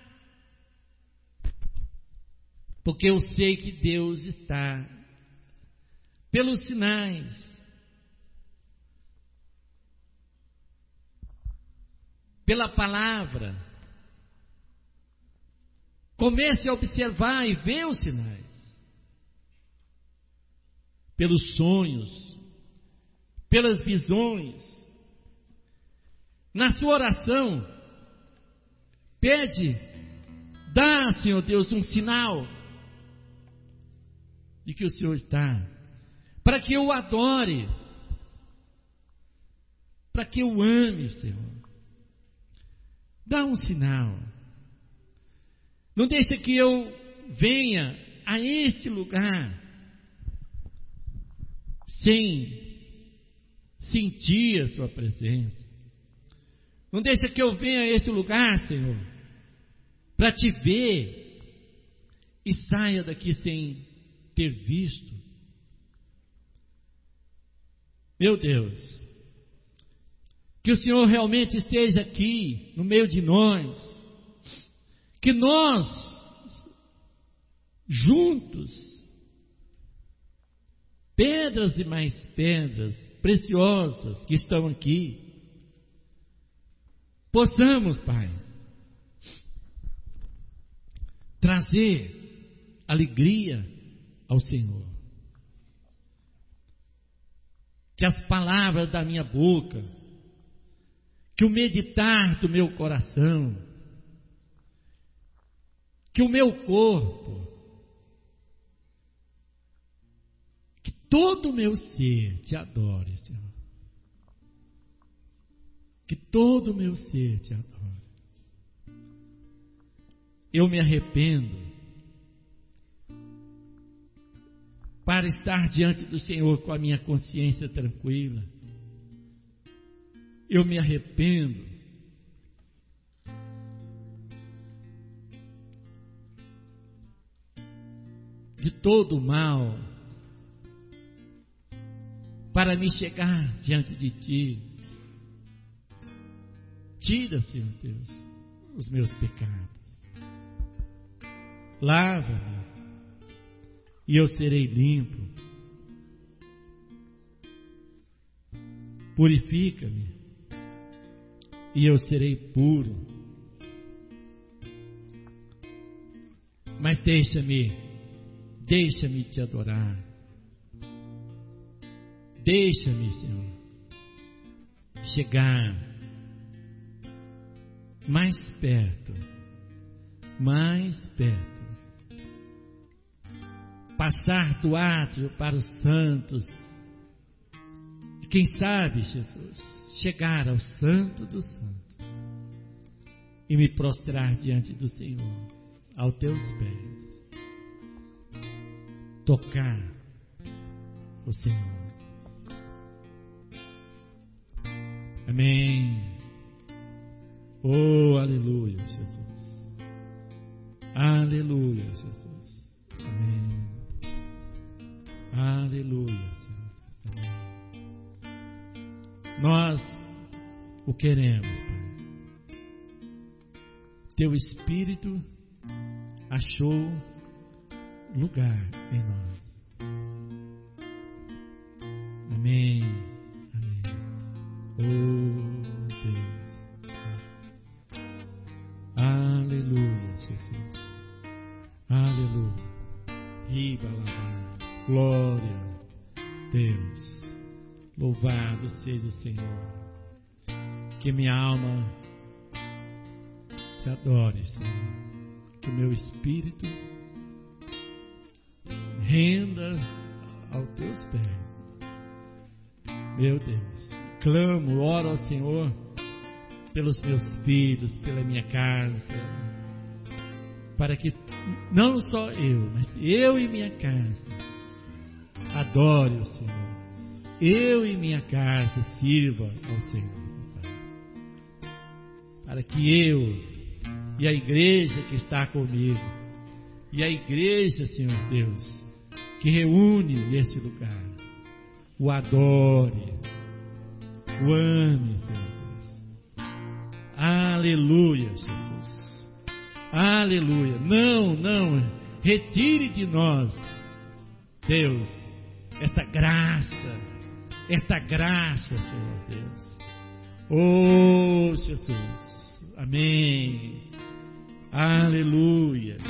porque eu sei que Deus está, pelos sinais, pela palavra. Comece a observar e ver os sinais, pelos sonhos, pelas visões. Na sua oração, pede, dá, Senhor Deus, um sinal de que o Senhor está, para que eu o adore, para que eu ame o Senhor. Dá um sinal. Não deixe que eu venha a este lugar sem sentir a sua presença. Não deixa que eu venha a este lugar, Senhor, para te ver e saia daqui sem ter visto. Meu Deus, que o Senhor realmente esteja aqui no meio de nós, que nós juntos, pedras e mais pedras preciosas que estão aqui, possamos, Pai, trazer alegria ao Senhor. Que as palavras da minha boca, que o meditar do meu coração, que o meu corpo, que todo o meu ser te adore, Senhor. Que todo o meu ser te adore. Eu me arrependo para estar diante do Senhor com a minha consciência tranquila. Eu me arrependo de todo o mal para me chegar diante de Ti. Tira, Senhor Deus, os meus pecados. Lava-me e eu serei limpo. Purifica-me e eu serei puro. Mas deixa-me te adorar. Deixa-me, Senhor, chegar mais perto, passar do átrio para os santos, e quem sabe, Jesus, chegar ao santo dos santos e me prostrar diante do Senhor, aos teus pés, tocar o Senhor. Amém. Oh, aleluia, Jesus. Aleluia, Jesus. Amém. Aleluia, Senhor. Amém. Nós o queremos, Pai. Teu Espírito achou lugar em nós. Amém. Amém. Oh, Deus. Aleluia, Jesus. Aleluia. Glória a Deus. Louvado seja o Senhor. Que minha alma te adore, Senhor. Que o meu espírito renda aos teus pés. Meu Deus. Clamo, oro ao Senhor pelos meus filhos, pela minha casa, para que não só eu, mas eu e minha casa adore o Senhor. Eu e minha casa sirva ao Senhor, Pai. Para que eu e a igreja que está comigo, e a igreja, Senhor Deus, que reúne neste lugar, o adore, o ame, Senhor Deus. Aleluia, Jesus. Aleluia. Não retire de nós, Deus, esta graça, Senhor Deus. Oh, Jesus. Amém. Aleluia.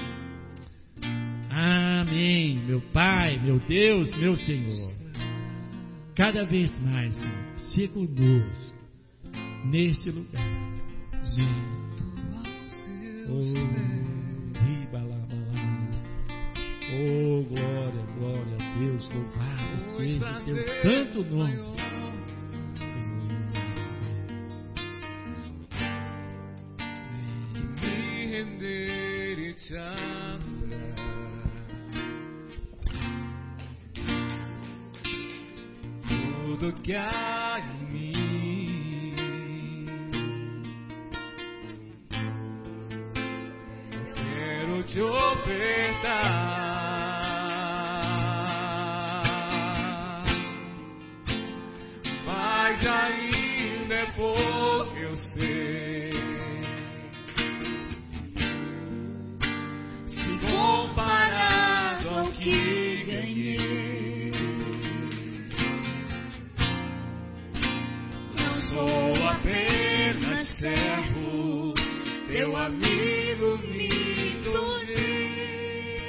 Amém. Meu Pai, meu Deus, meu Senhor. Cada vez mais, Senhor, se conosco neste lugar. Amém. Oh, glória a Deus, louvado seja teu santo nome. Me render e te adorar. tudo que há em mim. Eu quero te ofertar, mas ainda é pouco, eu sei. Se comparado ao que ganhei, não sou apenas servo, teu amigo me tornei.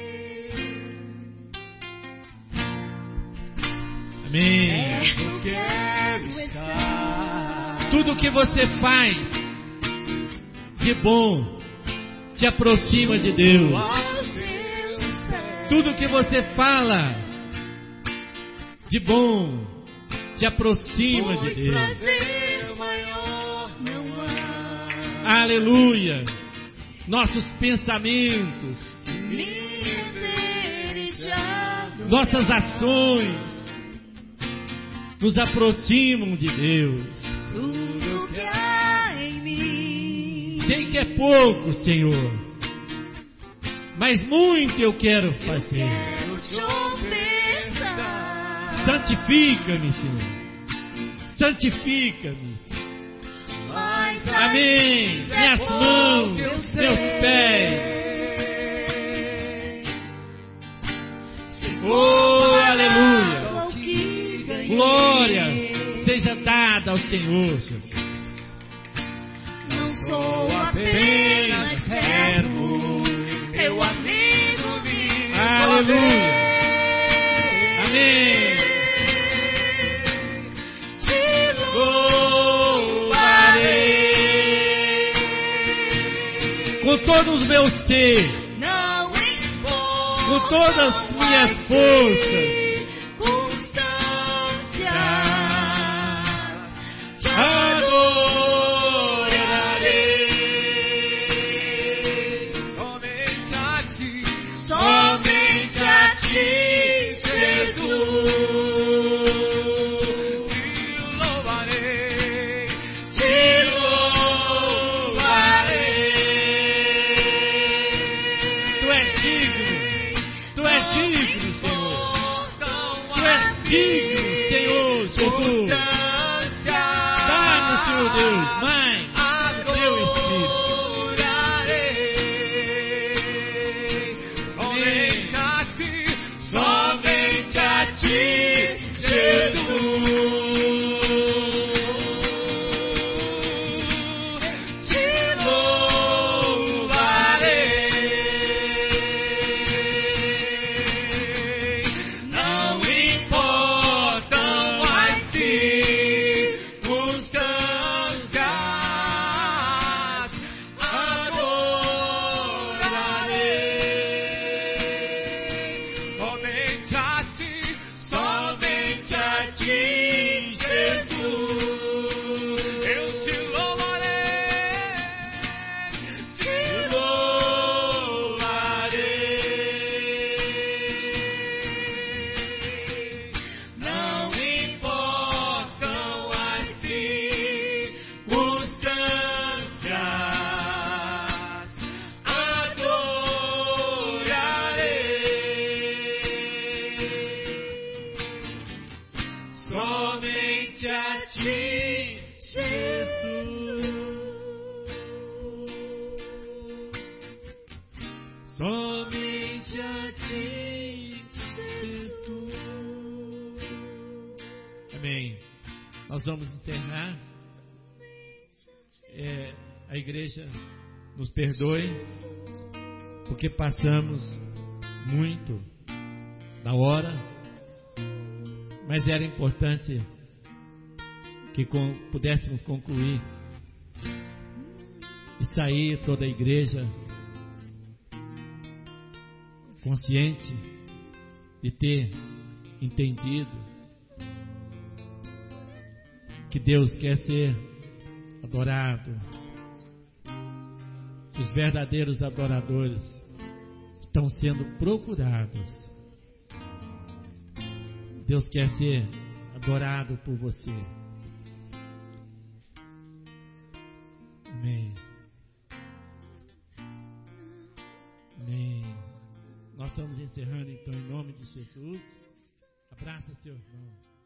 Amém. Eu quero estar. Tudo que você faz de bom te aproxima de Deus. Tudo que você fala de bom te aproxima de Deus. Aleluia. Nossos pensamentos, nossas ações nos aproximam de Deus. Tudo que há em mim. Sei que é pouco, Senhor, mas muito eu quero fazer. Santifica-me, Senhor. Santifica-me. Amém. Minhas mãos, meus pés. Oh, aleluia. Glória seja dada ao Senhor, Jesus. Não sou apenas servo, teu amigo me Aleluia. Amém. te louvarei. Com todo o meu ser, Não importa com todas as minhas forças, te Adorarei somente a ti, somente a ti, Jesus. te louvarei, Te louvarei. Tu és digno, Tu és digno, Senhor. Tu és digno, Senhor Jesus. Dá-nos, Senhor Deus, mais do Teu Espírito. Somente a ti, somente a ti, Jesus. Te Louvarei. Não importam as circunstâncias, adorarei. Somente a ti, somente a ti, Jesus. Eu te louvarei, te louvarei. Não importam as circunstâncias, adorarei. Somente a ti, Jesus. Somente a ti, Jesus. Amém. Nós vamos encerrar. A igreja nos perdoe, porque passamos muito da hora, mas era importante que pudéssemos concluir e sair toda a igreja consciente de ter entendido que Deus quer ser adorado. Os verdadeiros adoradores estão sendo procurados. Deus quer ser adorado por você. Amém. Amém. Nós estamos encerrando então em nome de Jesus. Abraça seu irmão.